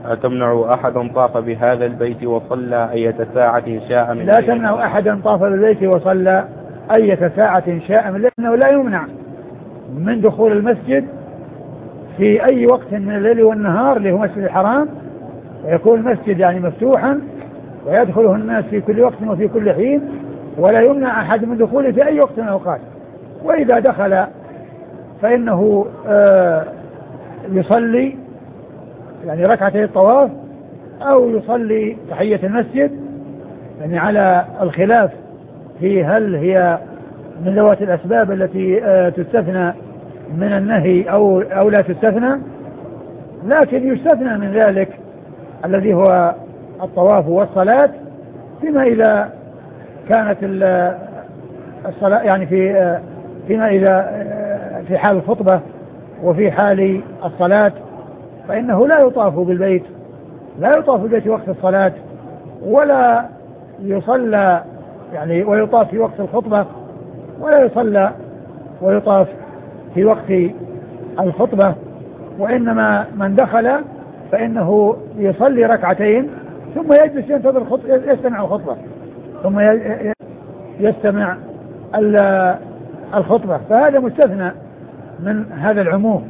أتمنع أحدا طاف بهذا البيت وصلى أية ساعة شاء من لا تمنع أحدا طاف بالبيت وصلى أية ساعة شاء من، لأنه لا يمنع من دخول المسجد في أي وقت من الليل والنهار اللي هو مسجد الحرام، ويكون المسجد يعني مفتوحا ويدخله الناس في كل وقت وفي كل حين، ولا يمنع أحد من دخوله في أي وقت من الأوقات. وإذا دخل فإنه آه يصلي يعني ركعتي الطواف أو يصلي تحية المسجد، يعني على الخلاف في هل هي من ذوات الأسباب التي آه تستثنى من النهي أو, أو لا تستثنى، لكن يستثنى من ذلك الذي هو الطواف والصلاة، فيما إذا كانت الصلاة يعني في فيما إذا في حال الخطبة وفي حال الصلاة فإنه لا يطاف بالبيت، لا يطاف بالبيت وقت الصلاة، ولا يصلى يعني ويطاف في وقت الخطبة، ولا يصلى ويطاف في وقت الخطبة. وإنما من دخل فإنه يصلي ركعتين ثم يجلس ينتظر الخطبة، يستمع الخطبة ثم يستمع الخطبة، فهذا مستثنى من هذا العموم.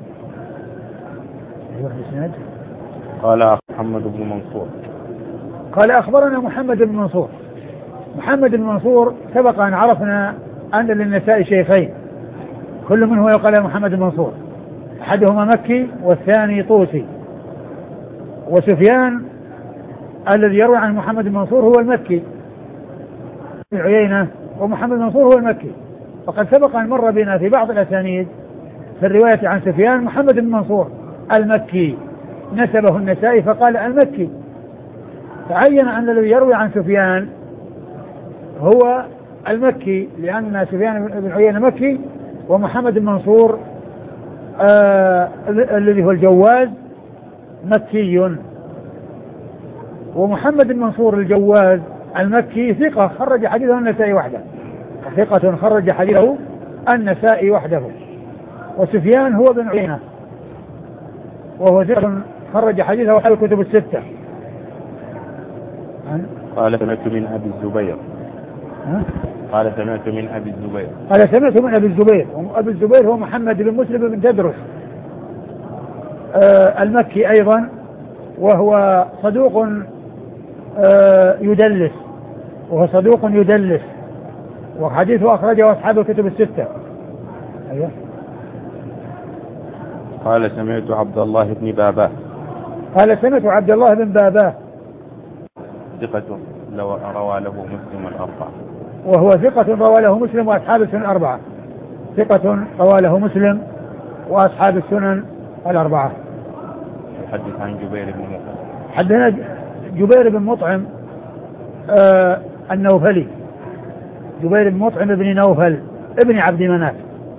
قال محمد بن منصور قال أخبرنا محمد بن منصور. محمد بن منصور سبق أن عرفنا أن للنساء شيخين كل منه يقال محمد بن منصور، أحدهما مكي والثاني طوسي. وسفيان الذي يروي عن محمد بن منصور هو المكي بن عيينة، ومحمد بن منصور هو المكي. وقد سبق أن مر بنا في بعض الأسانيد في الرواية عن سفيان محمد بن منصور المكي، نسبه النسائي فقال المكي، فعين أن الذي يروي عن سفيان هو المكي، لأن سفيان بن عيينة مكي، ومحمد بن منصور آه الذي هو الجواز مكي. ومحمد بن منصور الجواز المكي ثقة خرج حديثه النسائي وحده، ثقة خرج حديثه النسائي وحده. وسفيان هو بن عيينة وهو ثقة خرج حديثه أحد الكتب الستة. قال سمعت من أبي الزبير ها؟ قال سمعت من أبي الزبير قال سمعت من أبي الزبير. أبي الزبير هو محمد بن مسلم بن تدرس آه المكي أيضا، وهو صدوق آه يدلس وهو صدوق يدلس وحديثه أخرجه أصحاب الكتب الستة. أيوه. قال سمعت عبد الله بن باباه قال سمعت عبد الله بن باباه ثقة روى له مسلم الأربعة، وهو ثقة روى له مسلم وأصحاب السنن الأربعة، ثقة روى له مسلم وأصحاب السنن الأربعة. يحدث عن جبير بن مطعم. حدثنا جبير بن مطعم آه النوفلي، جبير بن مطعم ابن نوفل ابن عبد مناف.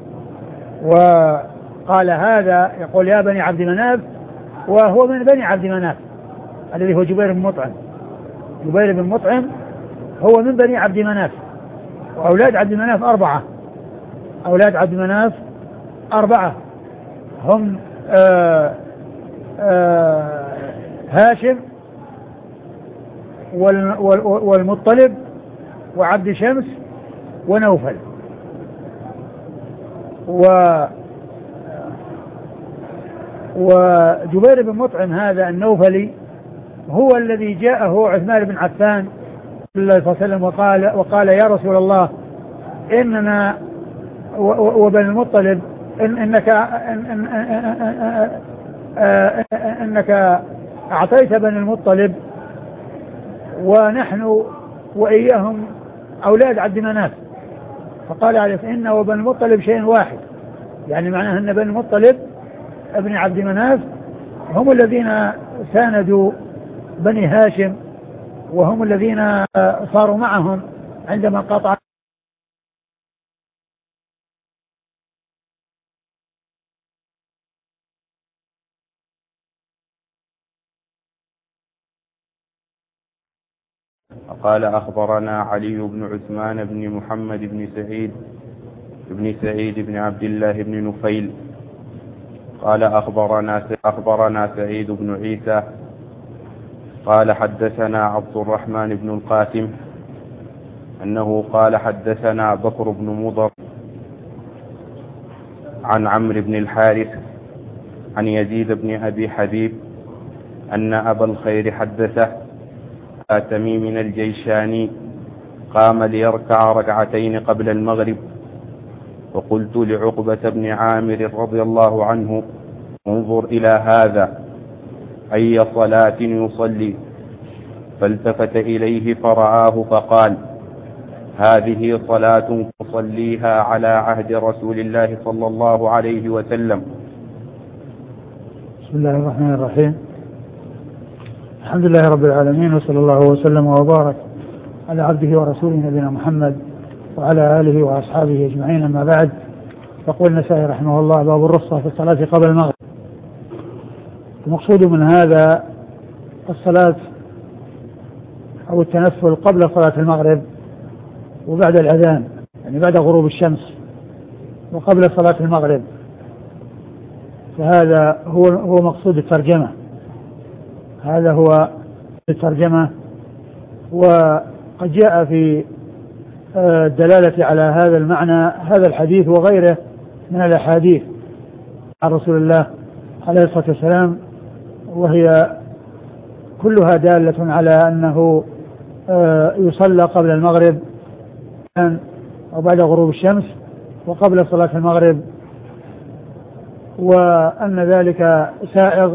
وقال هذا يقول يا بني عبد مناف، وهو من بني عبد مناف الذي هو جبير بن مطعم. جبير بن مطعم هو من بني عبد مناف، وأولاد عبد مناف أربعة. أولاد عبد مناف أربعة هم آآ آآ هاشم والمطلب وعبد شمس ونوفل. و وجبير بن مطعم هذا النوفلي هو الذي جاءه عثمان بن عفان صلى الله عليه وسلم وقال, وقال يا رسول الله إننا وبن المطلب إن إنك إن إن إن إنك أعطيت بن المطلب ونحن وإياهم أولاد عبد مناف. فقال عليه إن وبن المطلب شيء واحد، يعني معناه أن بن المطلب ابن عبد مناف هم الذين ساندوا بني هاشم، وهم الذين صاروا معهم عندما قطع. قال أخبرنا علي بن عثمان بن محمد بن سعيد بن سعيد بن عبد الله بن نفيل قال أخبرنا أخبرنا سعيد بن عيسى قال حدثنا عبد الرحمن بن القاسم أنه قال حدثنا بكر بن مضر عن عمرو بن الحارث عن يزيد بن أبي حبيب أن أبا الخير حدثه تميم الجيشاني قام ليركع ركعتين قبل المغرب، وقلت لعقبة بن عامر رضي الله عنه انظر إلى هذا أي صلاة يصلي، فالتفت إليه فرآه فقال هذه صلاة تصليها على عهد رسول الله صلى الله عليه وسلم. بسم الله الرحمن الرحيم. الحمد لله رب العالمين، وصلى الله وسلم وبارك على عبده ورسوله نبينا محمد وعلى آله وأصحابه أجمعين، أما بعد. يقول النسائي رحمه الله: باب الرخصة في الصلاة قبل المغرب. المقصود من هذا الصلاة أو التنفل قبل صلاة المغرب وبعد الأذان، يعني بعد غروب الشمس وقبل صلاة المغرب، فهذا هو هو مقصود الترجمة. هذا هو الترجمة. وقد جاء في الدلالة على هذا المعنى هذا الحديث وغيره من الأحاديث عن رسول الله عليه الصلاة والسلام، وهي كلها دالة على أنه يصلى قبل المغرب أو بعد غروب الشمس وقبل صلاة المغرب، وأن ذلك سائغ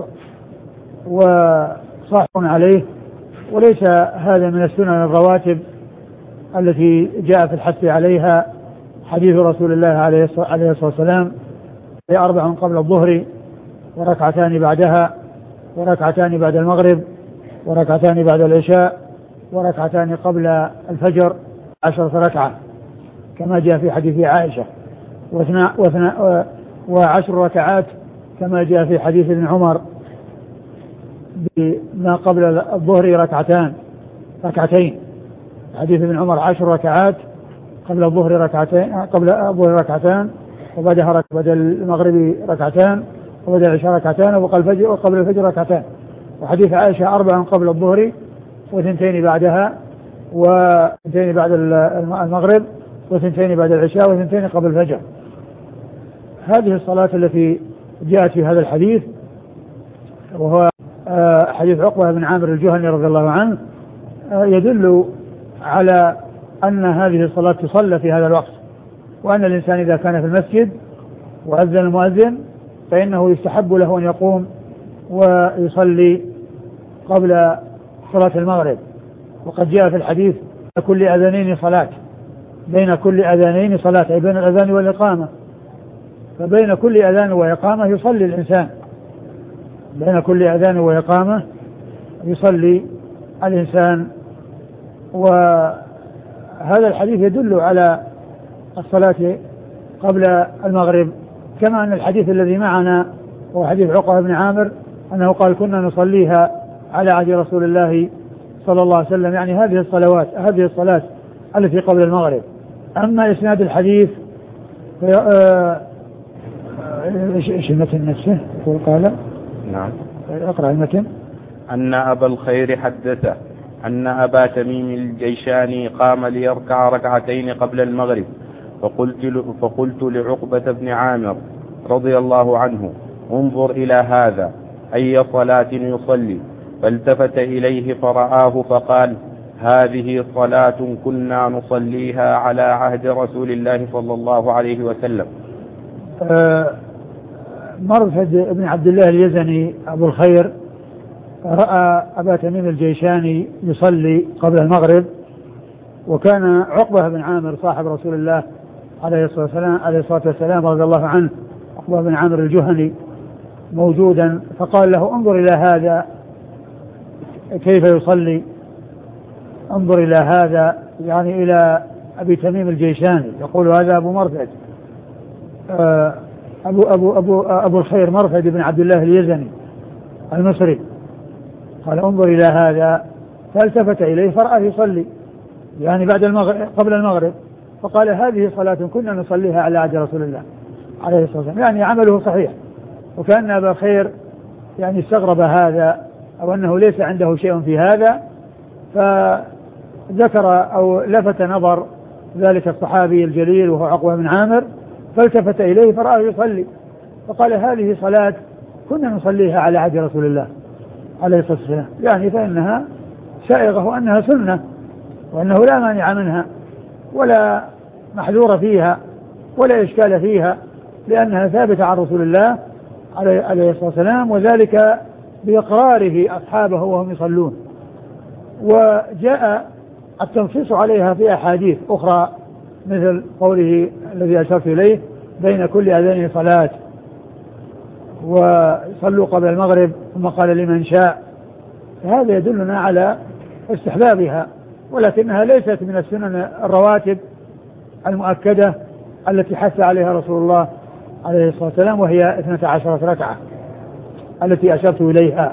وصاح عليه، وليس هذا من السنن الرواتب التي جاء في الحث عليها حديث رسول الله عليه الصلاة والسلام: أربع قبل الظهر وركعتان بعدها وركعتان بعد المغرب وركعتان بعد العشاء وركعتان قبل الفجر عشرة ركعة، كما جاء في حديث عائشة، وعشر ركعات كما جاء في حديث ابن عمر بما قبل الظهر ركعتان ركعتين حديث ابن عمر عشر ركعات قبل الظهر ركعتين قبل الظهر ركعتان وبعدها بعد المغرب ركعتان وبعد العشاء ركعتان وقبل الفجر ركعتان. وحديث عائشة أربع قبل الظهر وثنتين بعدها وثنتين بعد المغرب وثنتين بعد العشاء وثنتين قبل الفجر. هذه الصلاة التي جاءت في هذا الحديث، وهو حديث عقبة بن عامر الجهني رضي الله عنه، يدل على أن هذه الصلاة تصلى في هذا الوقت، وأن الإنسان إذا كان في المسجد وأذن المؤذن فإنه يستحب له أن يقوم ويصلي قبل صلاة المغرب. وقد جاء في الحديث كل أذانين صلاة، بين كل أذانين صلاة، أي بين الأذان والإقامة، فبين كل أذان وإقامة يصلي الإنسان، بين كل أذان وإقامة يصلي الإنسان. وهذا الحديث يدل على الصلاة قبل المغرب، كما أن الحديث الذي معنا هو حديث عقبة بن عامر أنه قال كنا نصليها على عهد رسول الله صلى الله عليه وسلم، يعني هذه الصلوات هذه الصلاة التي قبل المغرب. أما إسناد الحديث ايش المتن نفسه؟ يقول قال نعم اقرأ المتن: أن أبا الخير حدثه أن أبا تميم الجيشاني قام ليركع ركعتين قبل المغرب، فقلت, فقلت لعقبة بن عامر رضي الله عنه انظر إلى هذا أي صلاة يصلي، فالتفت إليه فرآه فقال هذه صلاة كنا نصليها على عهد رسول الله صلى الله عليه وسلم. آه مرثد بن عبد الله اليزني أبو الخير رأى أبا تميم الجيشاني يصلي قبل المغرب، وكان عقبة بن عامر صاحب رسول الله عليه الصلاة والسلام عليه الصلاة والسلام رضي الله عنه، عقبة بن عامر الجهني موجودا، فقال له انظر إلى هذا كيف يصلي، انظر إلى هذا، يعني إلى أبي تميم الجيشاني، يقول هذا أبو مرثد أبو, أبو, أبو, أبو الخير مرثد بن عبد الله اليزني المصري. قال انظر إلى هذا، فالتفت إليه فرأى يصلي يعني بعد المغرب قبل المغرب، فقال هذه صلاة كنا نصليها على عهد رسول الله عليه الصلاة والسلام، يعني عمله صحيح. وكان أبا الخير يعني استغرب هذا أو أنه ليس عنده شيء في هذا، فذكر أو لفت نظر ذلك الصحابي الجليل وهو عقبة بن عامر، فالتفت إليه فرآه يصلي، فقال هذه صلاة كنا نصليها على عهد رسول الله عليه الصلاة والسلام، يعني فإنها سائغة وأنها سنة وأنه لا مانع منها ولا محذور فيها ولا إشكال فيها، لأنها ثابتة عن رسول الله عليه الصلاة والسلام، وذلك بإقراره أصحابه وهم يصلون. وجاء التنصيص عليها في أحاديث أخرى مثل قوله الذي أشرت إليه بين كل أذان صلاة، وصلوا قبل المغرب ثم قال لمن شاء، فهذا يدلنا على استحبابها، ولكنها ليست من السنن الرواتب المؤكدة التي حث عليها رسول الله عليه الصلاة والسلام، وهي اثنتا عشرة ركعة التي أشرت إليها.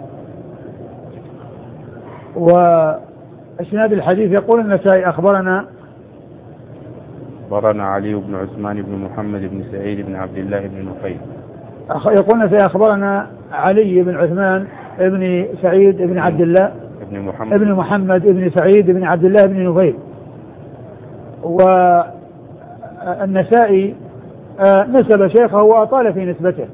وإسناد الحديث يقول النسائي أخبرنا أخبرنا علي بن عثمان بن محمد بن سعيد بن عبد الله بن نفيل. يقول النسائي أخبرنا علي بن عثمان بن سعيد بن عبد الله ابن محمد ابن محمد بن سعيد بن عبد الله بن نفيل. والنسائي نسب شيخه وأطال في نسبته،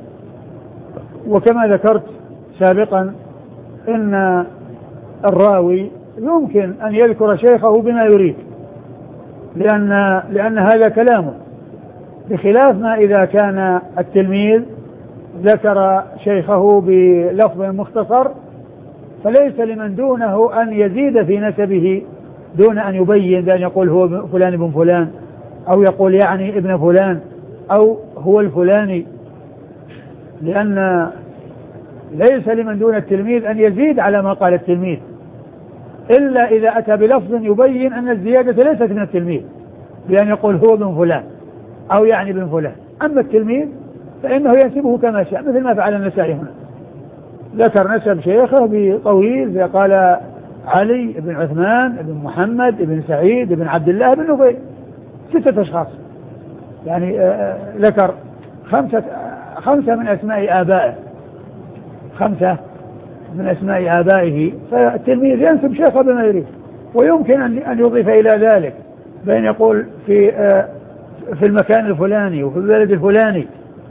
وكما ذكرت سابقا إن الراوي يمكن أن يذكر شيخه بما يريد، لأن, لأن هذا كلامه، بخلاف ما إذا كان التلميذ ذكر شيخه بلفظ مختصر، فليس لمن دونه أن يزيد في نسبه دون أن يبين بأن يقول هو فلان ابن فلان، أو يقول يعني ابن فلان، أو هو الفلاني، لأن ليس لمن دون التلميذ أن يزيد على ما قال التلميذ، إلا إذا أتى بلفظ يبين أن الزيادة ليست من التلميذ بأن يقول هو ابن فلان أو يعني ابن فلان. أما التلميذ فإنه ينسبه كما شاء، مثل ما فعل النسائي هنا، ذكر نسب شيخه بطويل، فقال علي بن عثمان بن محمد بن سعيد بن عبد الله بن نفيل، ستة أشخاص، يعني ذكر خمسة خمسة من أسماء آبائه، خمسة من أسماء آبائه، فالتلميذ ينسب شيخه بما يريد، ويمكن أن يضيف إلى ذلك بأن يقول في في المكان الفلاني وفي البلد الفلاني،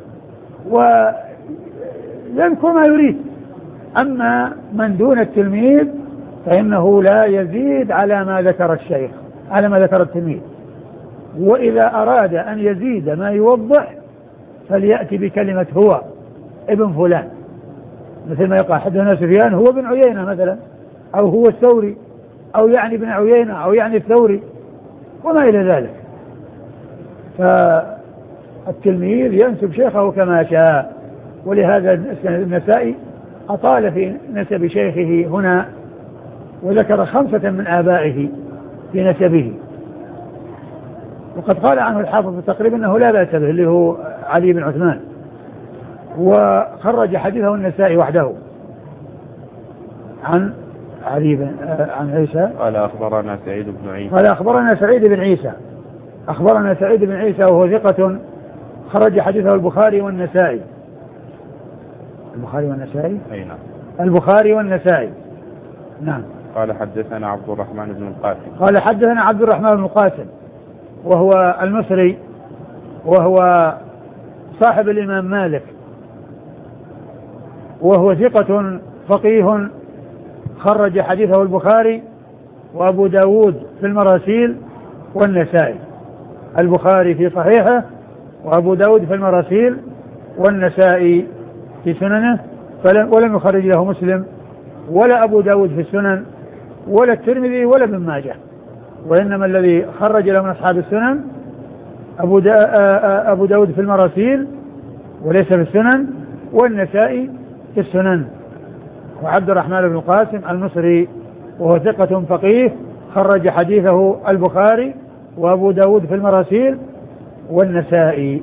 ويذكر ما يريد. أما من دون التلميذ فإنه لا يزيد على ما ذكر الشيخ، على ما ذكر التلميذ، وإذا أراد أن يزيد ما يوضح فليأتي بكلمة هو ابن فلان، مثل ما يقع حدثنا سفيان هو ابن عيينة مثلا، أو هو الثوري، أو يعني ابن عيينة، أو يعني الثوري، وما إلى ذلك. فالتلميذ ينسب شيخه كما شاء، ولهذا النسائي أطال في نسب شيخه هنا، وذكر خمسة من آبائه في نسبه. وقد قال عنه الحافظ تقريبا أنه لا بأس به، اللي هو علي بن عثمان، وخرج حديثه النسائي وحده عن علي بن عن عيسى قال أخبرنا سعيد بن عيسى قال أخبرنا سعيد بن عيسى أخبرنا سعيد بن عيسى وهو ثقة، خرج حديثه البخاري والنسائي. البخاري والنسائي أي نعم، البخاري والنسائي نعم. قال حدثنا عبد الرحمن بن القاسم قال حدثنا عبد الرحمن بن القاسم وهو المصري، وهو صاحب الإمام مالك، وهو ثقة فقيه، خرج حديثه البخاري وأبو داود في المراسيل والنسائي، البخاري في صحيحه وأبو داود في المراسيل والنسائي في سننه، ولم يخرج له مسلم ولا أبو داود في السنن ولا الترمذي ولا ابن ماجه، وإنما الذي خرج له من أصحاب السنن أبو, دا أبو داود في المراسيل وليس في السنن، والنسائي في السنن. وعبد الرحمن بن القاسم المصري وهو ثقة فقيه، خرج حديثه البخاري وأبو داود في المراسيل والنسائي.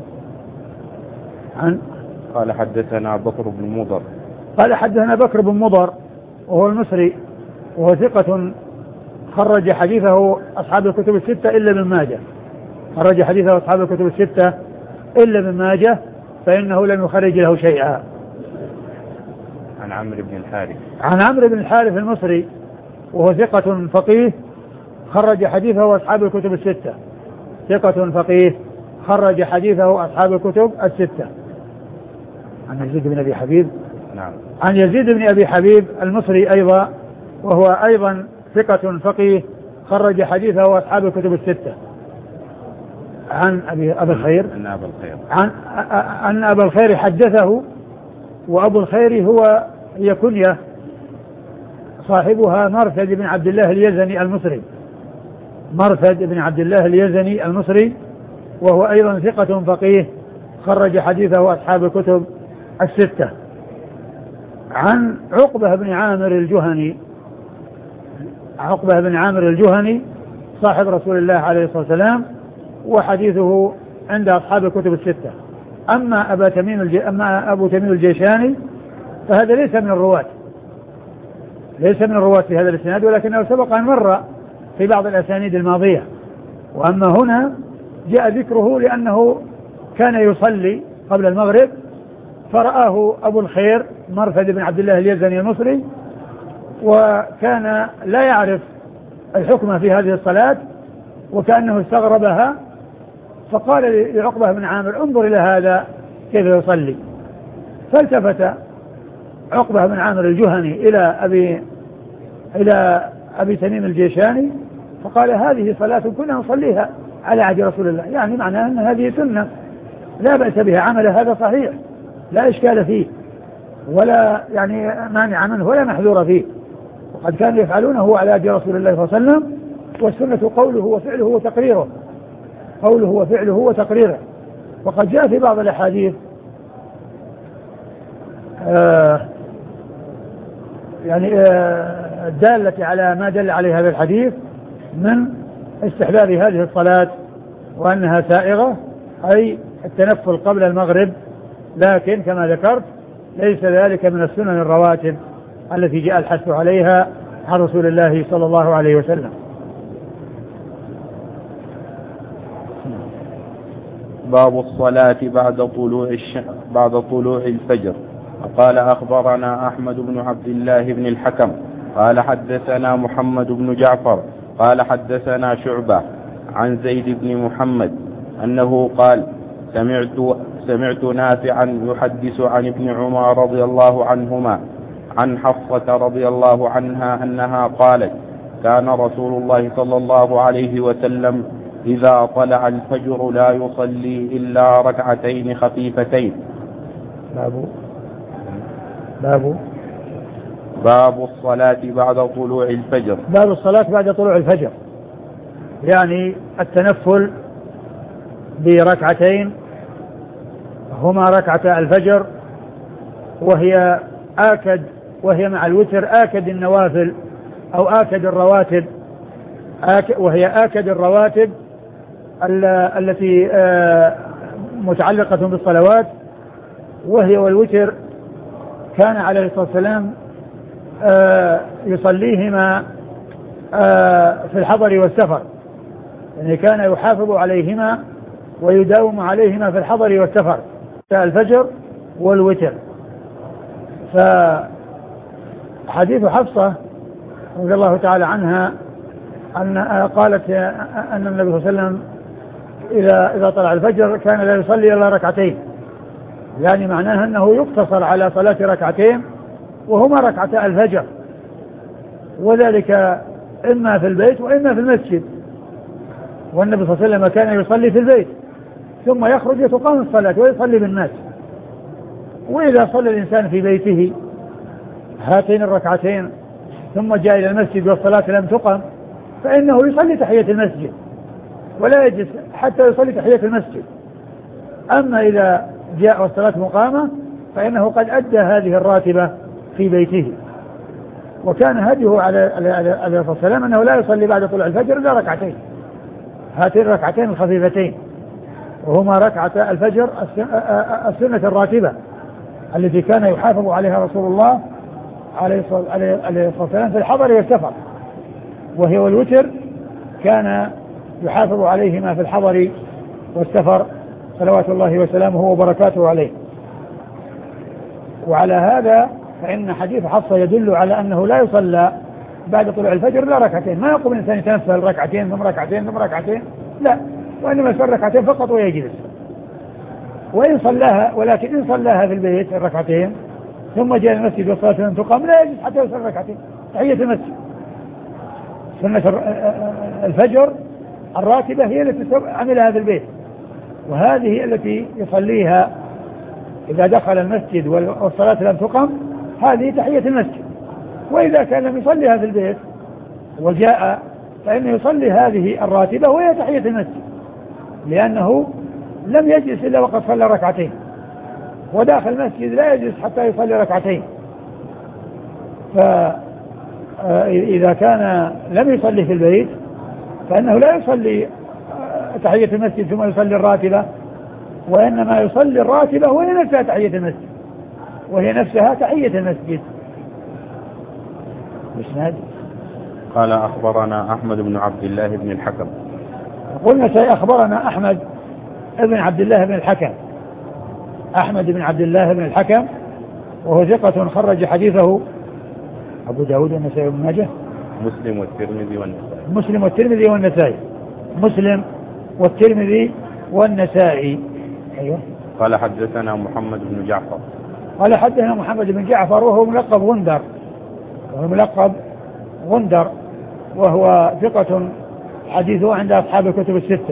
عن قال حدثنا بكر بن مضر قال حدثنا بكر بن مضر وهو المصري وهو ثقة، خرج حديثه أصحاب الكتب الستة إلا ابن ماجه، خرج حديثه أصحاب الكتب الستة إلا ابن ماجه، فإنه لم يخرج له شيئا. عن عن عمرو بن الحارث عن عمرو بن الحارث المصري وهو ثقة فقيه خرج حديثه أصحاب الكتب الستة. ثقة فقيه خرج حديثه أصحاب الكتب الستة. عن يزيد بن أبي حبيب. نعم. عن يزيد بن أبي حبيب المصري أيضا وهو أيضا ثقة فقيه خرج حديثه أصحاب الكتب الستة. عن أبي أبي الخير أن أبا الخير عن أن أبا الخير حدثه. وأبو الخير هو هي كنية صاحبها مرثد بن عبد الله اليزني المصري. مرثد بن عبد الله اليزني المصري وهو أيضا ثقة فقيه خرج حديثه أصحاب الكتب الستة. عن عقبة بن عامر الجهني. عقبة بن عامر الجهني صاحب رسول الله عليه الصلاة والسلام وحديثه عند أصحاب الكتب الستة. أما أبا تميم الج... أما أبو تميم الجيشاني فهذا ليس من الرواة ليس من الرواة في هذا الإسناد ولكنه سبق أن مر في بعض الأسانيد الماضية. وأما هنا جاء ذكره لأنه كان يصلي قبل المغرب فرآه أبو الخير مرثد بن عبد الله اليزني المصري وكان لا يعرف الحكم في هذه الصلاة وكأنه استغربها فقال لعقبة بن عامر انظر إلى هذا كيف يصلي. فالتفت عقبة بن عامر الجهني إلى أبي إلى أبي تميم الجيشاني فقال هذه صلاة كنا نصليها على عهد رسول الله يعني معناه أن هذه سنة لا بأس بها عمل هذا صحيح لا إشكال فيه ولا يعني مانع منه ولا محذور فيه وقد كانوا يفعلونه على عهد رسول الله صلى الله عليه وسلم والسنة قوله وفعله وتقريره قوله وفعله وتقريره. وقد جاء في بعض الأحاديث آه يعني آه الدالة على ما دل عليه هذا الحديث من استحباب هذه الصلاة وأنها سائغة أي التنفل قبل المغرب لكن كما ذكرت ليس ذلك من السنن الرواتب التي جاء الحث عليها عن رسول الله صلى الله عليه وسلم. باب الصلاة بعد طلوع الش... بعد طلوع الفجر. قال أخبرنا أحمد بن عبد الله بن الحكم قال حدثنا محمد بن جعفر قال حدثنا شعبة عن زيد بن محمد أنه قال سمعت سمعت نافعا يحدث عن ابن عمر رضي الله عنهما عن حفصة رضي الله عنها أنها قالت كان رسول الله صلى الله عليه وسلم إذا طلع الفجر لا يصلي إلا ركعتين خفيفتين. باب باب باب الصلاة بعد طلوع الفجر. باب الصلاة بعد طلوع الفجر يعني التنفل بركعتين هما ركعتا الفجر وهي آكد وهي مع الوتر آكد النوافل أو آكد الرواتب وهي آكد الرواتب التي متعلقة بالصلوات وهي والوتر كان عليه الصلاة والسلام يصليهما في الحضر والسفر يعني كان يحافظ عليهما ويداوم عليهما في الحضر والسفر الفجر والوتر. فحديث حفصة رضي الله تعالى عنها أن قالت أن النبي صلى الله عليه وسلم إذا إذا طلع الفجر كان لا يصلي إلا ركعتين يعني معناها أنه يقتصر على صلاة ركعتين وهما ركعتا الفجر وذلك إما في البيت وإما في المسجد. والنبي صلى الله عليه وسلم كان يصلي في البيت ثم يخرج يتقام الصلاة ويصلي بالناس. وإذا صلى الإنسان في بيته هاتين الركعتين ثم جاء إلى المسجد والصلاة لم تقم فإنه يصلي تحية المسجد ولا يجلس حتى يصلي تحية المسجد. أما إذا جاء والصلاة مقامة فإنه قد أدى هذه الراتبة في بيته. وكان هديه عليه الصلاة والسلام أنه لا يصلي بعد طلوع الفجر إلا ركعتين هاتين الركعتين الخفيفتين وهما ركعة الفجر السنة الراتبة التي كان يحافظ عليها رسول الله عليه الصلاة والسلام في الحضر والسفر وهي والوتر كان يحافظ عليهما في الحضر والسفر صلوات الله وسلامه وبركاته عليه. وعلى هذا فإن حديث حفصة يدل على أنه لا يصلى بعد طلوع الفجر لا ركعتين، ما يقوم الإنسان يتنفل ركعتين ثم ركعتين ثم ركعتين، لا، وإنما يصلي ركعتين فقط ويجلس. وإن صلاها، ولكن إن صلاها في البيت الركعتين ثم جاء المسجد والصلاة لم تقام لا يجلس حتى يصلي ركعتين تحية المسجد. سنة الفجر الراتبة هي التي عملها في البيت، وهذه التي يصليها إذا دخل المسجد والصلاة لم تقم، هذه تحية المسجد. وإذا كان لم يصليها في البيت وجاء فإنه يصلي هذه الراتبة وهي تحية المسجد، لأنه لم يجلس إلا وقد صلى ركعتين، وداخل المسجد لا يجلس حتى يصلي ركعتين. فإذا كان لم يصلي في البيت فإنه لا يصلي تحية المسجد ثم يصلي الراتبة، وإنما يصلي الراتبة وهي نفسها تحية المسجد، وهي نفسها تحية المسجد. قال أخبرنا أحمد بن عبد الله بن الحكم. قلنا شيء أخبرنا أحمد بن عبد الله بن الحكم، أحمد بن عبد الله بن الحكم، وهو ثقة خرج حديثه أبو داود والنسائي وابن ماجه، مسلم والترمذي والنسائي. مسلم والترمذي والنسائي مسلم والترمذي والنسائي. أيوه. قال حدثنا محمد بن جعفر. قال حدثنا محمد بن جعفر وهو ملقب غندر، وهو ملقب غندر وهو ثقة حديثه عند أصحاب الكتب الستة.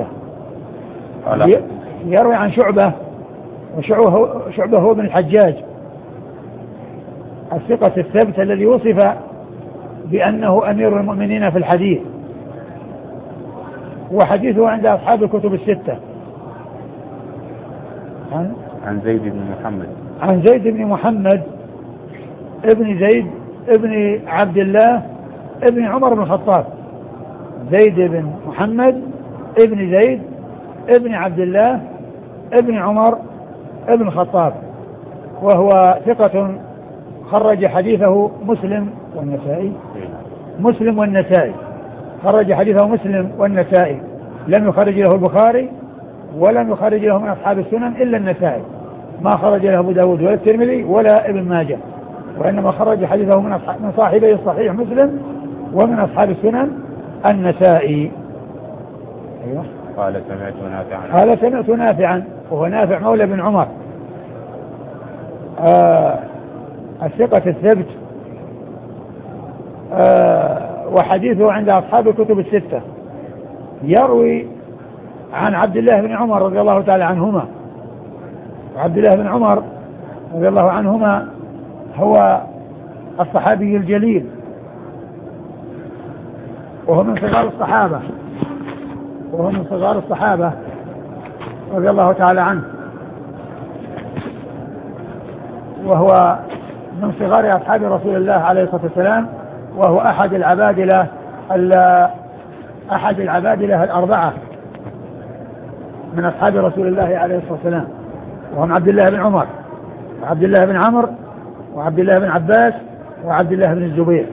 يروي عن شعبة، وشعبة هو بن الحجاج الثقة الثبت الذي وصف بأنه أمير المؤمنين في الحديث، وحديثه عند أصحاب الكتب الستة. عن, عن زيد بن محمد عن زيد بن محمد ابن زيد ابن عبد الله ابن عمر بن الخطاب، زيد بن محمد ابن زيد ابن عبد الله ابن عمر ابن الخطاب، وهو ثقة خرج حديثه مسلم والنسائي. مسلم والنسائي خرج حديثه مسلم والنسائي، لم يخرج له البخاري ولم يخرج له من أصحاب السنن إلا النسائي، ما خرج له أبو داود ولا الترمذي ولا ابن ماجه، وإنما خرج حديثه من من صاحبي الصحيح مسلم ومن أصحاب السنن النسائي. أيوه. قال سمعت نافعا. قال سمعت نافعا وهو نافع مولى بن عمر آه الثقة الثبت آه وحديثه عند أصحاب الكتب الستة، يروي عن عبد الله بن عمر رضي الله تعالى عنهما. وعبد الله بن عمر رضي الله عنهما هو الصحابي الجليل، وهو من صغار الصحابة وهو من صغار الصحابة رضي الله تعالى عنه، وهو من صغار أصحاب رسول الله عليه الصلاة والسلام، وهو أحد العبادلة أحد العبادلة الأربعة من أصحاب رسول الله عليه الصلاة والسلام، وهم عبد الله بن عمر وعبد الله بن عمرو وعبد الله بن عباس وعبد الله بن الزبير.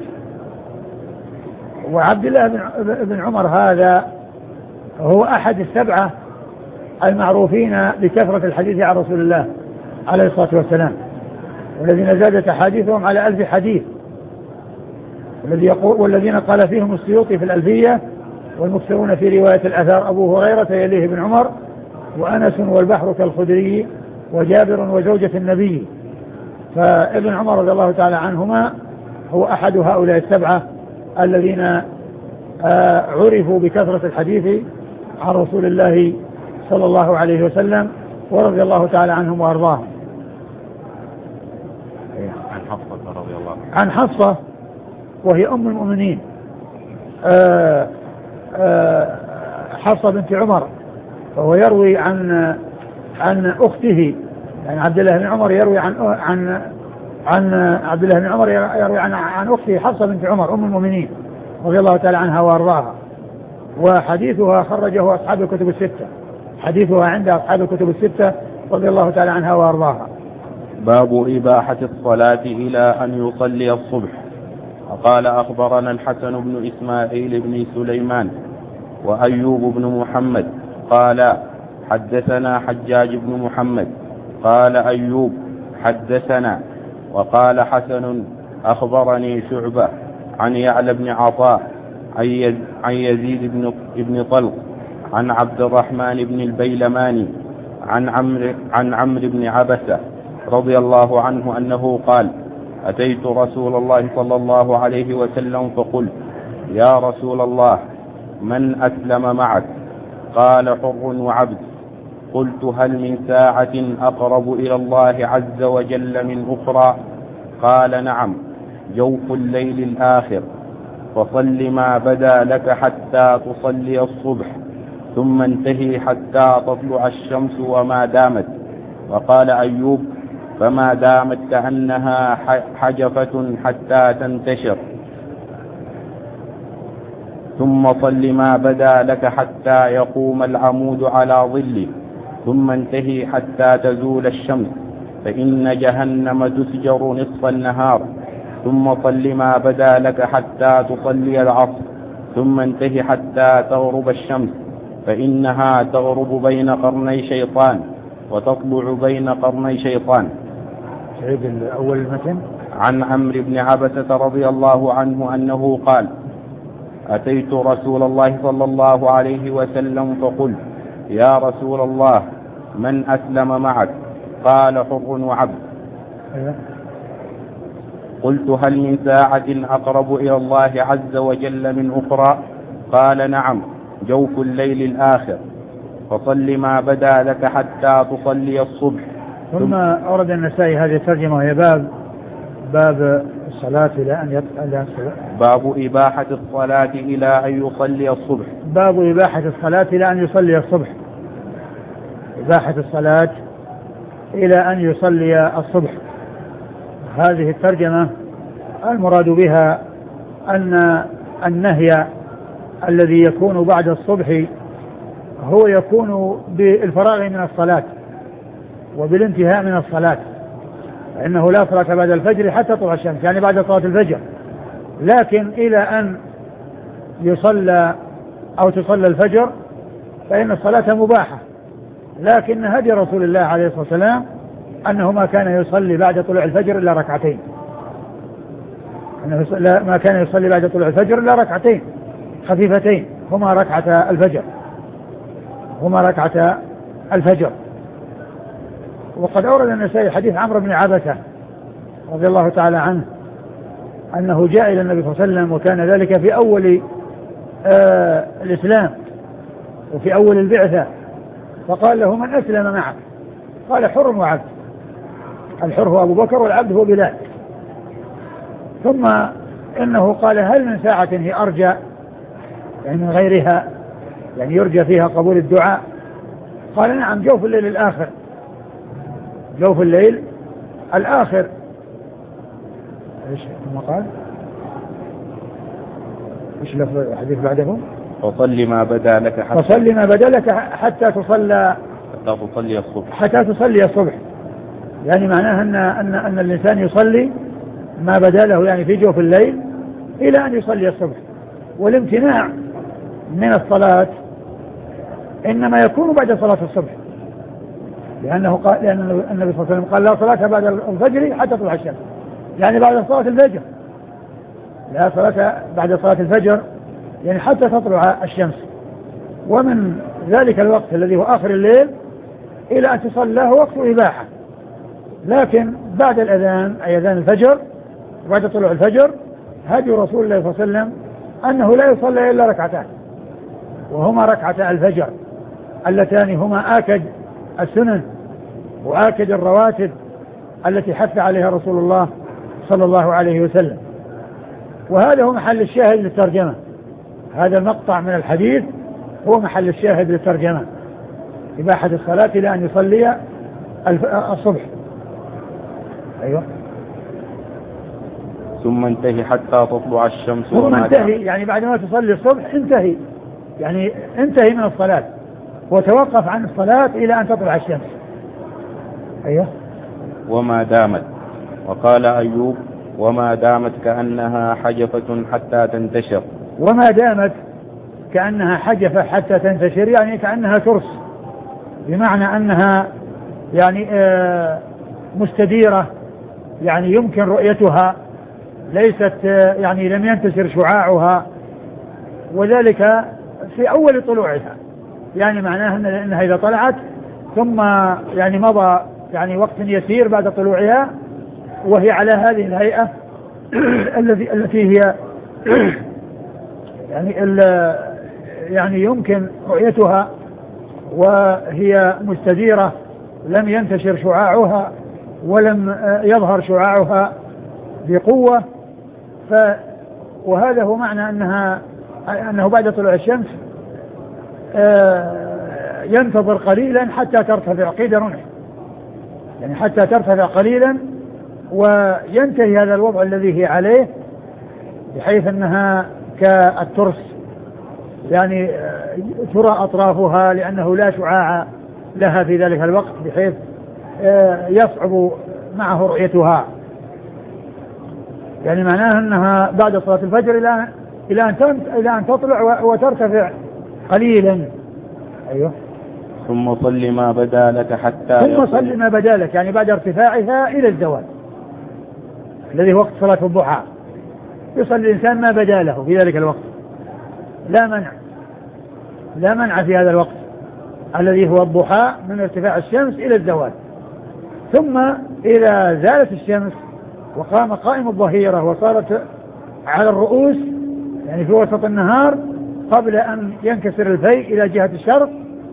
وعبد الله بن عمر هذا هو أحد السبعة المعروفين بكثرة الحديث عن رسول الله عليه الصلاة والسلام، والذين زادت أحاديثهم على ألف حديث، والذي يقول والذين قال فيهم السيوطي في الألفية: والمكثرون في رواية الأثار أبو هريرة يليه بن عمر وأنس والبحر كالخدري وجابر وزوجة النبي. فابن عمر رضي الله تعالى عنهما هو أحد هؤلاء السبعة الذين عرفوا بكثرة الحديث عن رسول الله صلى الله عليه وسلم، ورضي الله تعالى عنهم وأرضاهم. عن حفصة رضي الله عنها. عن حفصة وهي أم المؤمنين حفصة بنت عمر، فهو يروي عن عن أخته، يعني عبد الله بن عمر يروي عن عن عن عبد الله بن عمر يروي عن عن أخته حفصة بنت عمر أم المؤمنين رضي الله تعالى عنها وأرضاها. وحديثها خرجه أصحاب الكتب الستة، حديثها عند أصحاب الكتب الستة رضي الله تعالى عنها وأرضاها. باب إباحة الصلاة إلى أن يصلي الصبح. قال أخبرنا الحسن بن إسماعيل بن سليمان وأيوب بن محمد قال حدثنا حجاج بن محمد قال أيوب حدثنا وقال حسن أخبرني شعبة عن يعلى بن عطاء عن يزيد بن, بن طلق عن عبد الرحمن بن البيلماني عن عمرو عن عمرو بن عبسة رضي الله عنه أنه قال: أتيت رسول الله صلى الله عليه وسلم فقلت: يا رسول الله، من أسلم معك؟ قال: حر وعبد. قلت: هل من ساعة أقرب إلى الله عز وجل من أخرى؟ قال: نعم، جوف الليل الآخر، فصل ما بدا لك حتى تصلي الصبح، ثم انتهي حتى تطلع الشمس وما دامت. وقال أيوب: فما دامت كأنها حجفة حتى تنتشر، ثم صل ما بدا لك حتى يقوم العمود على ظله، ثم انتهي حتى تزول الشمس، فإن جهنم تسجر نصف النهار. ثم صل ما بدا لك حتى تصلي العصر، ثم انتهي حتى تغرب الشمس، فإنها تغرب بين قرني شيطان وتطلع بين قرني شيطان. تعيد الأول المتن. عن عمرو بن عبسة رضي الله عنه أنه قال: أتيت رسول الله صلى الله عليه وسلم فقلت: يا رسول الله، من أسلم معك؟ قال: حر وعبد. قلت: هل من ساعة أقرب إلى الله عز وجل من أخرى؟ قال: نعم، جوف الليل الآخر، فصل ما بدا لك حتى تصلي الصبح. ثم أورد النسائي هذه الترجمة وهي باب باب الصلاة إلى أن يصلي. باب إباحة الصلاة إلى أن يصلي الصبح. باب إباحة الصلاة إلى أن يصلي الصبح. إباحة الصلاة إلى أن يصلي الصبح. هذه الترجمة المراد بها أن النهي الذي يكون بعد الصبح هو يكون بالفراغ من الصلاة وبالانتهاء من الصلاة، فإنه لا صلاة بعد الفجر حتى طلوع الشمس، يعني بعد صلاة الفجر، لكن إلى أن يصلى أو تصلى الفجر فإن الصلاة مباحة. لكن هدي رسول الله عليه الصلاة والسلام أنه ما كان يصلي بعد طلوع الفجر إلا ركعتين، أنه ما كان يصلي بعد طلوع الفجر إلا ركعتين خفيفتين، هما ركعة الفجر هما ركعة الفجر. وقد أورد النسائي حديث عمرو بن عبسة رضي الله تعالى عنه أنه جاء إلى النبي صلى الله عليه وسلم، وكان ذلك في أول آه الإسلام وفي أول البعثة، فقال له: من أسلم معك؟ قال: حر وعبد. الحر هو أبو بكر والعبد هو بلال. ثم إنه قال: هل من ساعة هي أرجى، يعني من غيرها، يعني يرجى فيها قبول الدعاء؟ قال: نعم، جوف الليل الآخر. جوف الليل الآخر. ايش ما قال؟ ايش لفظ الحديث بعده؟ فصل ما بدا لك حتى فصل ما بدا لك حتى تصلى حتى تصلي الصبح حتى تصلي الصبح يعني معناها أن, أن, أن الإنسان يصلي ما بدا له، يعني في جوف الليل إلى أن يصلي الصبح. والامتناع من الصلاة إنما يكون بعد صلاة الصبح، لأنه قال، لأن النبي صلى الله عليه وسلم قال: لا صلاة بعد الفجر حتى تطلع الشمس، يعني بعد صلاة الفجر، لا صلاة بعد صلاة الفجر يعني حتى تطلع الشمس. ومن ذلك الوقت الذي هو آخر الليل إلى أن تصلى هو وقت إباحة، لكن بعد الأذان أي أذان الفجر بعد طلوع الفجر هدي رسول الله صلى الله عليه وسلم أنه لا يصلى إلا ركعتان، وهما ركعتا الفجر اللتان هما آكد السنن وآكد الرواتب التي حث عليها رسول الله صلى الله عليه وسلم. وهذا هو محل الشاهد للترجمة، هذا المقطع من الحديث هو محل الشاهد للترجمة، إباحة الصلاة إلى أن يصلي الصبح. أيوة. ثم انتهي حتى تطلع الشمس. ثم انتهي يعني بعد ما تصلي الصبح انتهي، يعني انتهي من الصلاة وتوقف عن الصلاة إلى أن تطلع الشمس. أيوة. وما دامت. وقال أيوب: وما دامت كأنها حجفة حتى تنتشر. وما دامت كأنها حجفة حتى تنتشر، يعني كأنها ترس، بمعنى أنها يعني آه مستديرة يعني يمكن رؤيتها، ليست يعني لم ينتشر شعاعها، وذلك في أول طلوعها، يعني معناه أنها إذا طلعت ثم يعني مضى يعني وقت يسير بعد طلوعها وهي على هذه الهيئة التي التي هي يعني يعني يمكن رؤيتها وهي مستديرة، لم ينتشر شعاعها ولم يظهر شعاعها بقوة. ف وهذا هو معنى أنها أنه بعد طلوع الشمس ينتظر قليلا حتى ترتفع قيد رمح، يعني حتى ترتفع قليلا وينتهي هذا الوضع الذي هي عليه، بحيث أنها كالترس يعني ترى أطرافها لأنه لا شعاع لها في ذلك الوقت، بحيث يصعب معه رؤيتها. يعني معناها أنها بعد صلاة الفجر إلى إلى أن إلى أن تطلع وترتفع قليلا. أيوه. ثم صل ما بدا لك حتى ثم صل ما بدا لك، يعني بعد ارتفاعها إلى الزوال الذي هو وقت صلاة الضحى، يصلي الإنسان ما بدا له في ذلك الوقت، لا منع لا منع في هذا الوقت الذي هو الضحى من ارتفاع الشمس إلى الزوال. ثم إذا زالت الشمس وقام قائم الظهيرة وصارت على الرؤوس، يعني في وسط النهار قبل أن ينكسر الفيء إلى جهة الشرق،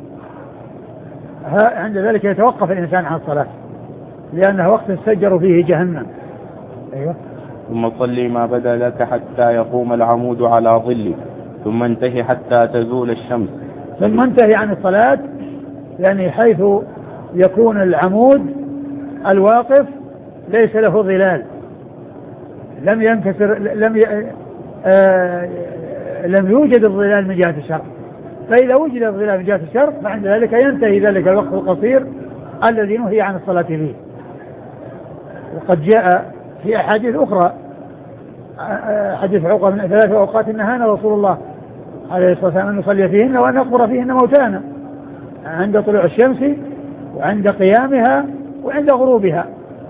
عند ذلك يتوقف الإنسان عن الصلاة لأنه وقت سجر فيه جهنم. أيوة. ثم صلي ما بدا لك حتى يقوم العمود على ظله، ثم انتهي حتى تزول الشمس. ثم انتهي عن الصلاة يعني حيث يكون العمود الواقف ليس له ظلال، لم ينكسر، لم ي... آه... لم يوجد الظلال من جهة الشرق. فإذا وجد الظلال من جهة الشرق فعند ذلك ينتهي ذلك الوقت القصير الذي نهي عن الصلاة فيه. وقد جاء في أحاديث أخرى، حديث عقبة من ثلاث أوقات نهانا رسول الله عليه الصلاة والسلام أن نصلي فيهن وأن نقبر فيهن موتانا، عند طلوع الشمس وعند قيامها وعند غروبها.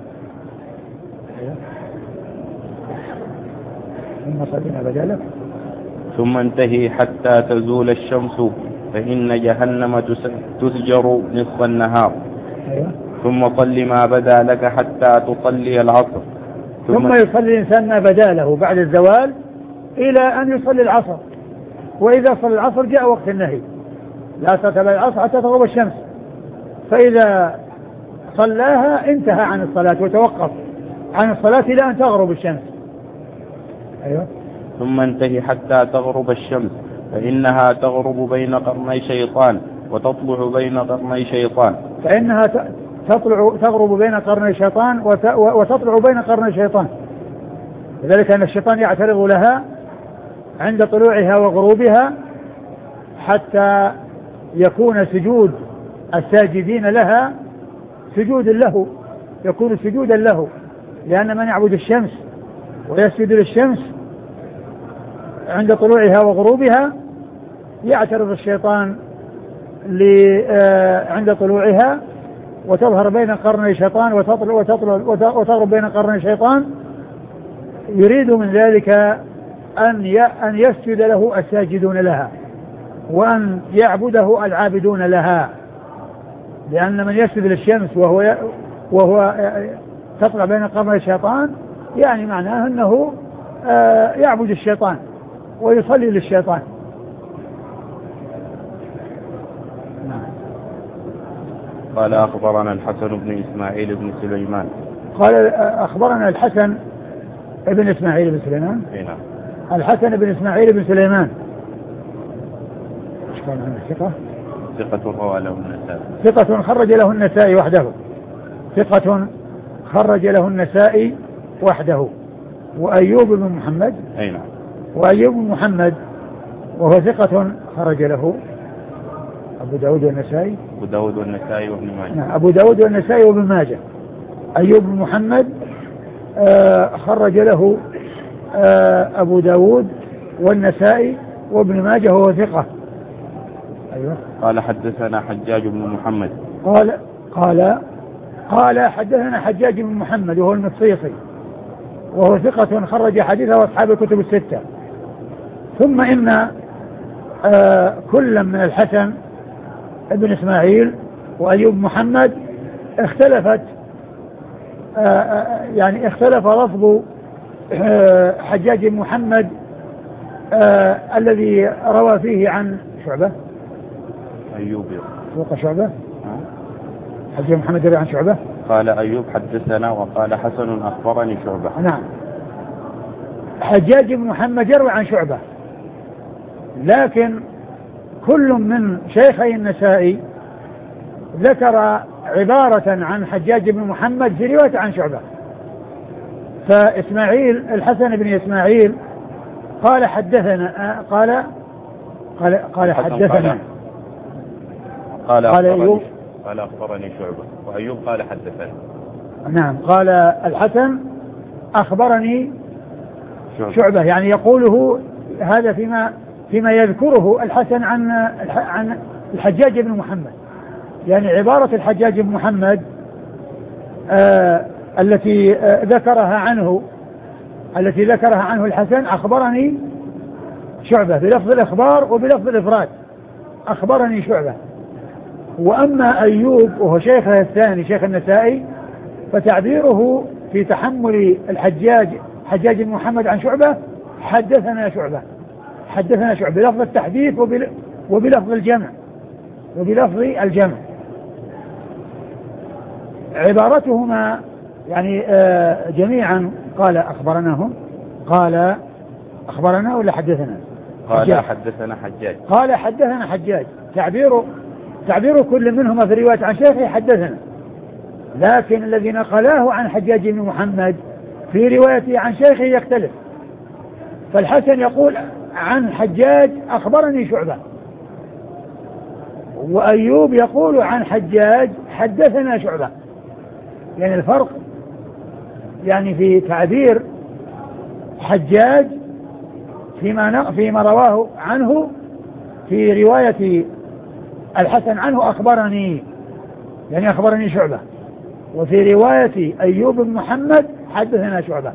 ثم صلينا بداله ثم انتهي حتى تزول الشمس فإن جهنم تسجر نصف النهار. أيوة. ثم صل ما بدا لك حتى تصلي العصر. ثم, ثم يصلي الإنسان ما بدا له بعد الزوال إلى أن يصلي العصر، وإذا صلى العصر جاء وقت النهي، لا تتبع العصر حتى تغرب الشمس، فإذا صلاها انتهى عن الصلاة وتوقف عن الصلاة إلى أن تغرب الشمس. أيوة. ثم انتهي حتى تغرب الشمس فإنها تغرب بين قرني شيطان وتطلع بين قرني شيطان. فإنها تطلع تغرب بين قرني شيطان وتطلع بين قرني شيطان، لذلك أن الشيطان يعترض لها عند طلوعها وغروبها حتى يكون سجود الساجدين لها سجود له، يكون سجودا له، لأن من يعبد الشمس ويسجد للشمس عند طلوعها وغروبها يعترض الشيطان عند طلوعها وتظهر بين قرني شيطان وتطلع وتطلع وتغرب بين قرني شيطان، يريد من ذلك أن أن يسجد له الساجدون لها وأن يعبده العابدون لها، لأن من يسجد للشمس وهو وهو تطلع بين قرني الشيطان يعني معناه أنه يعبد الشيطان ويصلي للشيطان. قال أخبرنا الحسن بن إسماعيل بن سليمان. قال أخبرنا الحسن بن إسماعيل بن سليمان. هنا. الحسن بن إسماعيل بن سليمان. إيش قال عنه؟ ثقة. ثقة روى له النسائي. ثقة خرج له النسائي وحده. ثقة خرج له النسائي وحده. وأيوب بن محمد. أي نعم. وأيوب بن محمد وهو ثقة خرج له أبو داود والنسائي. أبو داود والنسائي وابن ماجه. نعم أبو داود والنسائي وابن ماجه. أيوب بن محمد آه خرج له آه أبو داود والنسائي وابن ماجه وهو ثقة. أيوة. قال حدثنا حجاج بن محمد. قال قال قال حدثنا حجاج بن محمد وهو المصيصي وهو ثقة خرج حديثه أصحاب الكتب الستة. ثم إن آه كل من الحسن ابن إسماعيل وأيوب محمد اختلفت آه آه يعني اختلف لفظ آه حجاج بن محمد آه الذي روى فيه عن شعبة. أيوب فوق شعبة حجاج محمد روى عن شعبة. قال أيوب حدثنا وقال حسن أخبرني شعبة. نعم حجاج بن محمد يروي عن شعبة، لكن كل من شيخي النسائي ذكر عبارة عن حجاج بن محمد في رواية عن شعبة. فإسماعيل الحسن بن إسماعيل قال حدثنا قال قال قال حدثنا قال قال أيوب قال أخبرني شعبة وأيوب قال حدثنا. نعم قال الحسن أخبرني شعبة, شعبة يعني يقوله هذا فيما فيما يذكره الحسن عن عن الحجاج بن محمد، يعني عبارة الحجاج بن محمد آه التي آه ذكرها عنه التي ذكرها عنه الحسن أخبرني شعبة بلفظ الإخبار وبلفظ الإفراد أخبرني شعبة. وأما أيوب وهو شيخه الثاني شيخ النسائي فتعبيره في تحمل الحجاج حجاج بن محمد عن شعبة حدثنا شعبة حدثنا شعبة بلفظ التحديث وبلفظ الجمع وبلفظ الجمع. عبارتهما يعني آه جميعا قال أخبرناهم قال أخبرنا ولا حدثنا؟ قال حجاج. حدثنا حجاج قال حدثنا حجاج. تعبير تعبير كل منهما في رواية عن شيخه حدثنا، لكن الذي نقلاه عن حجاج بن محمد في روايته عن شيخه يختلف. فالحسن يقول عن حجاج أخبرني شعبة، وأيوب يقول عن حجاج حدثنا شعبة. يعني الفرق يعني في تعبير حجاج فيما فيما رواه عنه في رواية الحسن عنه أخبرني يعني أخبرني شعبة، وفي رواية أيوب بن محمد حدثنا شعبة.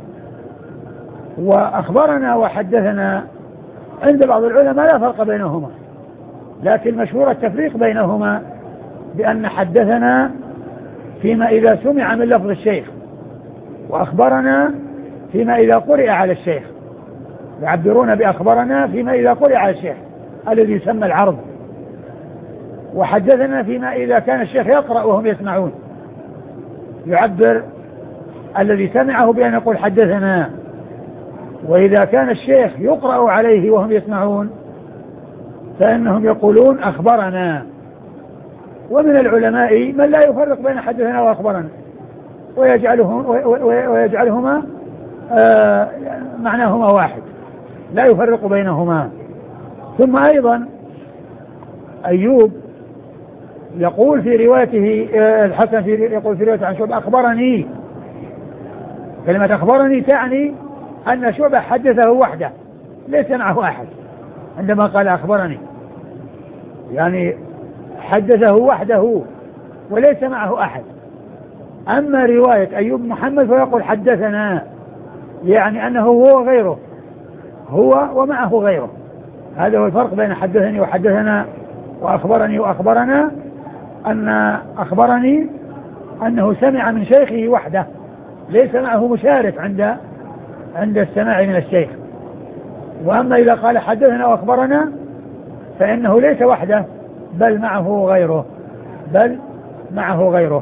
وأخبرنا وحدثنا عند بعض العلماء لا فرق بينهما، لكن مشهور التفريق بينهما بأن حدثنا فيما إذا سمع من لفظ الشيخ، وأخبرنا فيما إذا قرئ على الشيخ. يعبرون بأخبرنا فيما إذا قرئ على الشيخ الذي يسمى العرض، وحدثنا فيما إذا كان الشيخ يقرأ وهم يسمعون. يعبر الذي سمعه بأن يقول حدثنا، وإذا كان الشيخ يقرأ عليه وهم يسمعون فإنهم يقولون أخبرنا. ومن العلماء من لا يفرق بين حدثنا وأخبرنا ويجعلهم ويجعلهما آه معناهما واحد، لا يفرق بينهما. ثم أيضا أيوب يقول في روايته آه الحسن في يقول في روايته عن شعبة أخبرني. كلمة أخبرني تعني أن شعبة حدثه وحده ليس معه أحد. عندما قال أخبرني يعني حدثه وحده وليس معه أحد. أما رواية أيوب محمد فيقول حدثنا، يعني أنه هو غيره، هو ومعه غيره. هذا هو الفرق بين حدثني وحدثنا وأخبرني وأخبرنا، أن أخبرني أنه سمع من شيخه وحده ليس معه مشارك عند عند السماع من الشيخ. وأما إذا قال حدثنا وأخبرنا فإنه ليس وحده بل معه غيره بل معه غيره.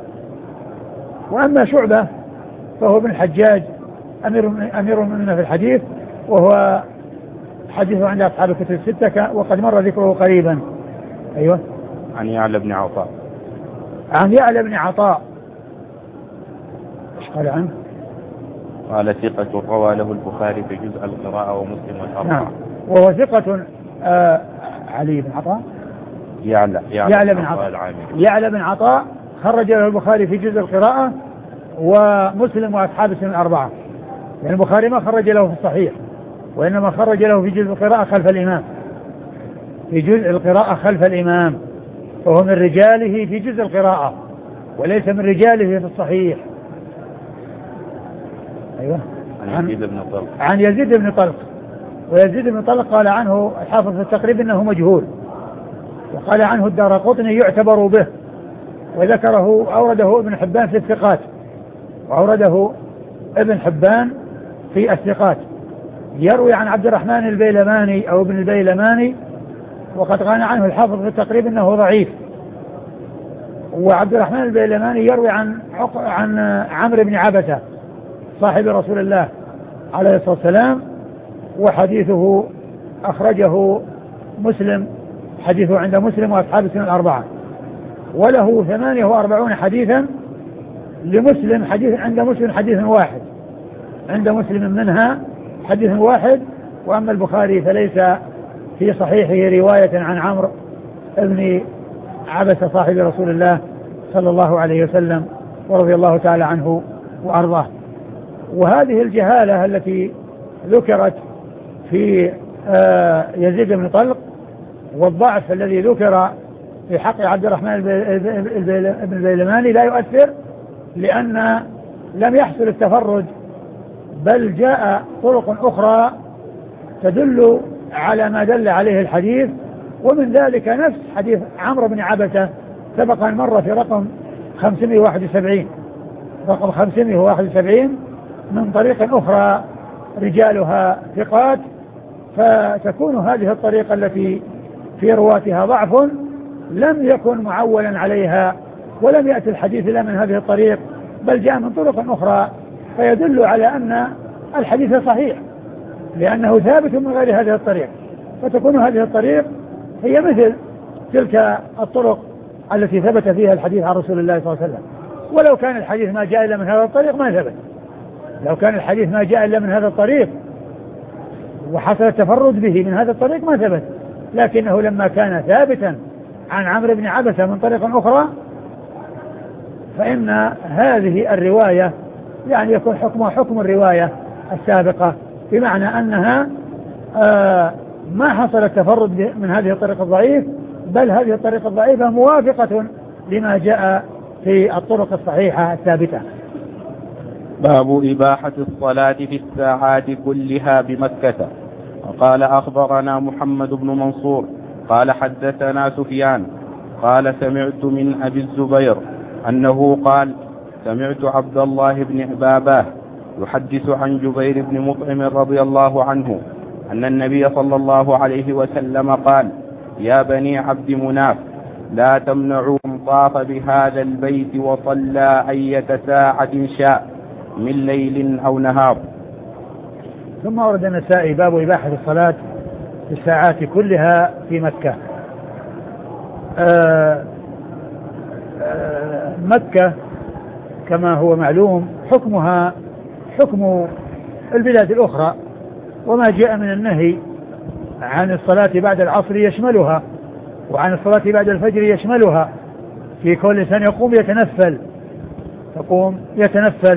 وأما شعبة فهو ابن الحجاج أمير أمير المؤمنين في الحديث، وهو حديثه عند أصحاب الكتب الستة وقد مر ذكره قريبا. أيوة. عن يعلى بن عطاء عن يعلى بن عطاء ايش قال عنه؟ قال ثقة روى له البخاري في جزء القراءة ومسلم والأربعة. نعم. وهو ثقة آه علي بن عطاء يعلى يعلى, يعلى بن عطاء يعلى بن عطاء خرج له البخاري في جزء القراءة ومسلم وأصحاب السنن الأربعة. يعني البخاري ما خرج له في الصحيح، وإنما خرج له في جزء القراءة خلف الإمام، في جزء القراءة خلف الإمام، وهو من رجاله في جزء القراءة. وليس من رجاله في الصحيح. أيوة. عن يزيد بن طلق عن يزيد بن طلق ويزيد بن طلق قال عنه الحافظ في التقريب انه مجهول، وقال عنه الدارقطني يعتبر به، وذكره أورده ابن حبان في الثقات، وأورده ابن حبان في الثقات. يروي عن عبد الرحمن البيلماني أو ابن البيلماني، وقد قال عنه الحافظ في التقريب انه ضعيف. وعبد الرحمن البيلماني يروي عن عن عمرو بن عبسة صاحب رسول الله عليه الصلاة والسلام، وحديثه أخرجه مسلم، حديثه عند مسلم وأصحاب السنن الأربعة، وله ثمانية وأربعون حديثا لمسلم، حديث عند مسلم حديث واحد، عند مسلم منها حديث واحد. وأما البخاري فليس في صحيحه رواية عن عمرو بن عبسة صاحب رسول الله صلى الله عليه وسلم ورضي الله تعالى عنه وأرضاه. وهذه الجهالة التي ذكرت في يزيد بن طلق والضعف الذي ذكر في حق عبد الرحمن بن البيلماني لا يؤثر، لأن لم يحصل التفرد، بل جاء طرق أخرى تدل على ما دل عليه الحديث. ومن ذلك نفس حديث عمرو بن عبسة سبق أن مر في رقم خمسمائة وواحد وسبعين، رقم خمسمائة وواحد وسبعين من طريق أخرى رجالها ثقات، فتكون هذه الطريقة التي في رواتها ضعف لم يكن معولا عليها، ولم يأتي الحديث إلا من هذه الطريق، بل جاء من طرق أخرى، فيدل على أن الحديث صحيح لأنه ثابت من غير هذه الطريق، فتكون هذه الطريق هي مثل تلك الطرق التي ثبت فيها الحديث عن رسول الله صلى الله عليه وسلم. ولو كان الحديث ما جاء إلا من هذا الطريق ما ثبت، لو كان الحديث ما جاء إلا من هذا الطريق وحصل التفرد به من هذا الطريق ما ثبت، لكنه لما كان ثابتا عن عمرو بن عبسة من طريق أخرى فإن هذه الرواية يعني يكون حكمها حكم الرواية السابقة، بمعنى أنها آه ما حصل التفرد من هذه الطريقة الضعيف، بل هذه الطريقة الضعيفة موافقة لما جاء في الطرق الصحيحة الثابتة. باب إباحة الصلاة في الساعات كلها بمكة. وقال أخبرنا محمد بن منصور قال حدثنا سفيان قال سمعت من أبي الزبير أنه قال سمعت عبد الله بن باباه يحدث عن جبير بن مطعم رضي الله عنه أن النبي صلى الله عليه وسلم قال يا بني عبد مناف لا تمنعوا من طاف بهذا البيت وصلى أية ساعة شاء من ليل أو نهار. ثم ورد النسائي باب إباحة الصلاة في الساعات كلها في مكة. آآ آآ مكة كما هو معلوم حكمها حكم البلاد الأخرى، وما جاء من النهي عن الصلاة بعد العصر يشملها، وعن الصلاة بعد الفجر يشملها، في كل إنسان يقوم يتنفل يقوم يتنفل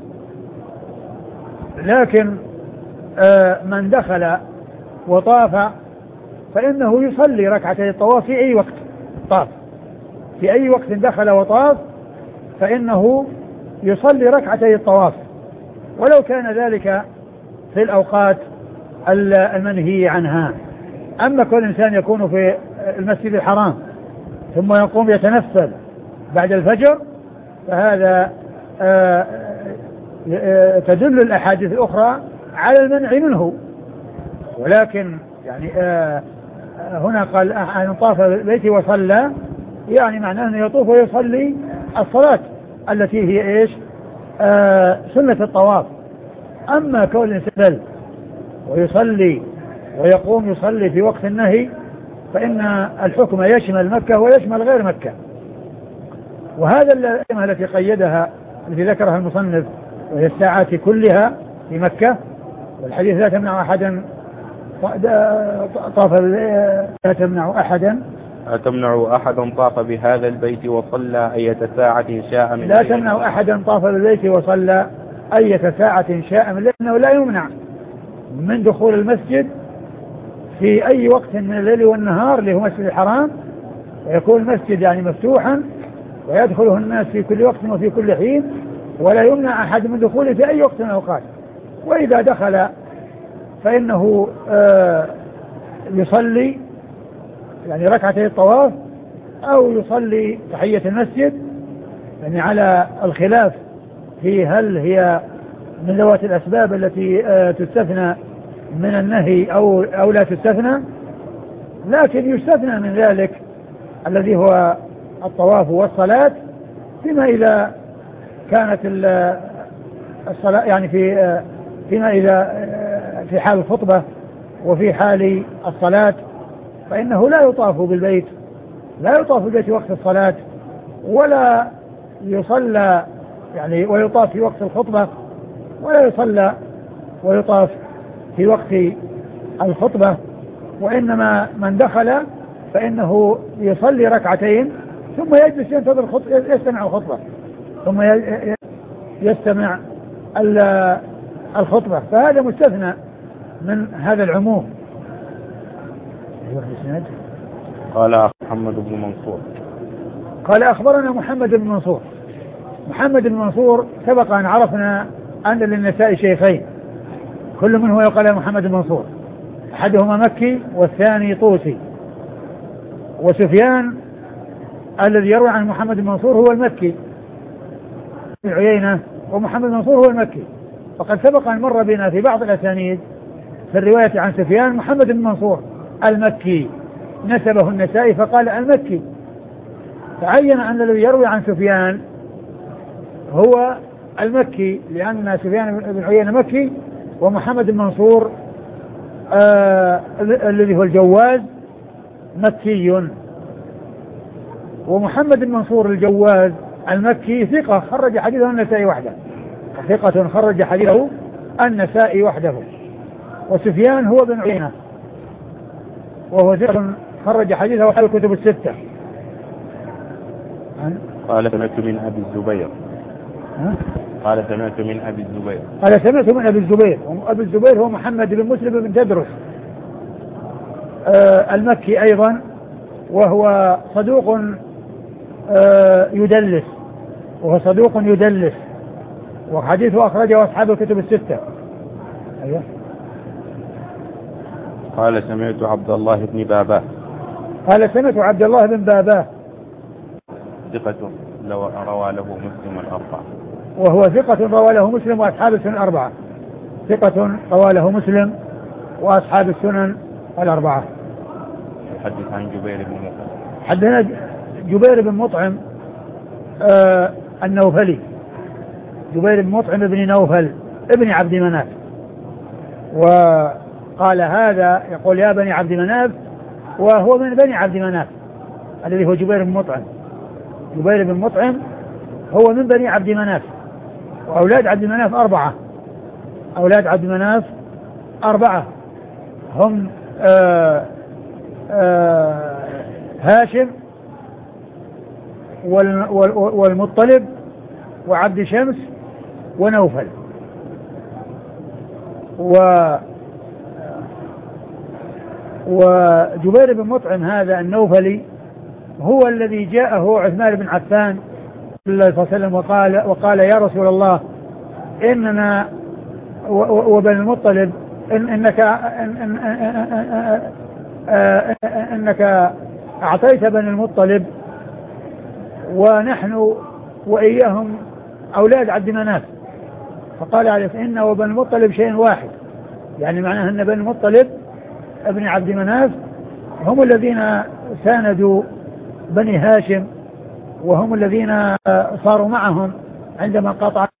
لكن آه من دخل وطاف فإنه يصلي ركعتي الطواف في أي وقت طاف، في أي وقت دخل وطاف فإنه يصلي ركعتي الطواف، ولو كان ذلك في الأوقات المنهي عنها. أما كل إنسان يكون في المسجد الحرام ثم يقوم يتنفل بعد الفجر فهذا آه تدل الأحاديث الأخرى على المنع منه، ولكن يعني آه هنا قال أن طاف بيتي وصلى، يعني معناه أنه يطوف ويصلي الصلاة التي هي إيش آه سنة الطواف. أما كون الإنسان ويصلي ويقوم يصلي في وقت النهي فإن الحكم يشمل مكة ويشمل غير مكة. وهذا الأئمة التي قيدها التي ذكرها المصنف وهي الساعات كلها في مكة، والحديث لا تمنع أحدا طاف لا تمنع أحدا لا تمنع أحدا طاف بهذا البيت وصلى أية ساعة شاء من لا تمنع أحدا طاف بالبيت وصلى أية ساعة شاء من، لأنه لا يمنع من دخول المسجد في أي وقت من الليل والنهار اللي هو مسجد الحرام، ويكون المسجد يعني مفتوحا ويدخله الناس في كل وقت وفي كل حين، ولا يمنع أحد من دخوله في أي وقت من الأوقات. وإذا دخل فإنه آه يصلي يعني ركعتي الطواف أو يصلي تحية المسجد، يعني على الخلاف في هل هي من ذوات الأسباب التي آه تستثنى من النهي أو, أو لا تستثنى، لكن يستثنى من ذلك الذي هو الطواف والصلاة فيما إذا كانت الصلاة يعني في فيما إذا في حال الخطبة وفي حال الصلاة، فإنه لا يطاف بالبيت لا يطاف بالبيت وقت الصلاة، ولا يصلى يعني ويطاف في وقت الخطبة، ولا يصلى ويطاف في وقت الخطبة. وإنما من دخل فإنه يصلي ركعتين ثم يجلس ينتظر الخطبة يستمع الخطبة ثم يستمع الخطبة، فهذا مستثنى من هذا العموم. قال محمد بن منصور قال أخبرنا محمد بن منصور. محمد بن منصور سبق أن عرفنا أن للنساء شيخين كل منه يقال محمد بن منصور، أحدهما مكي والثاني طوسي. وسفيان الذي يروي عن محمد بن منصور هو المكي بن عيينة، ومحمد بن منصور هو المكي. وقد سبق أن مر بنا في بعض الأسانيد في الرواية عن سفيان محمد بن منصور المكي، نسبه النسائي فقال المكي، فعين أن الذي يروي عن سفيان هو المكي، لأن سفيان بن عيينة مكي، ومحمد بن منصور آه الذي هو الجواز مكي. ومحمد بن منصور الجواز المكي ثقة خرج حديثه النسائي وحده، ثقة خرج حديثه النسائي وحده. وسفيان هو بن عيينة وهو ثقة خرج حديثه أهل الكتب الستة. قال سمعت من أبي الزبير قال سمعت من أبي الزبير قال سمعت من أبي الزبير وأبي الزبير هو محمد بن مسلم بن تدرس آه المكي أيضا، وهو صدوق آه يدلس وهو صدوق يدلس وحديثه أخرجه أصحاب الكتب الستة. أيوه. قال سمعت عبد الله بن باباه قال سمعت عبد الله بن باباه ثقة لو روى له مسلم الأربعة وهو ثقة روى له مسلم وأصحاب السنن الأربعة ثقة روى له مسلم وأصحاب السنن الأربعة. حدث عن جبير بن مطعم حدثنا جبير بن مطعم آه النوفلي جبير بن مطعم ابن نوفل ابن عبد مناف، وقال هذا يقول يا بني عبد مناف، وهو من بني عبد مناف الذي هو جبير بن مطعم. جبير بن مطعم هو من بني عبد مناف، وأولاد عبد مناف أربعة أولاد عبد مناف أربعة هم آآ آآ هاشم والمطلب وعبد شمس ونوفل. و وجبير بن مطعم هذا النوفلي هو الذي جاءه عثمان بن عفان صلى الله عليه وسلم وقال, وقال يا رسول الله إننا وبن المطلب إن إنك إن إن إن إنك أعطيت بن المطلب ونحن وإياهم أولاد عبد مناف. فقال عليه إن وبن المطلب شيء واحد، يعني معناه أن بن المطلب ابن عبد مناف هم الذين ساندوا بني هاشم، وهم الذين صاروا معهم عندما قطع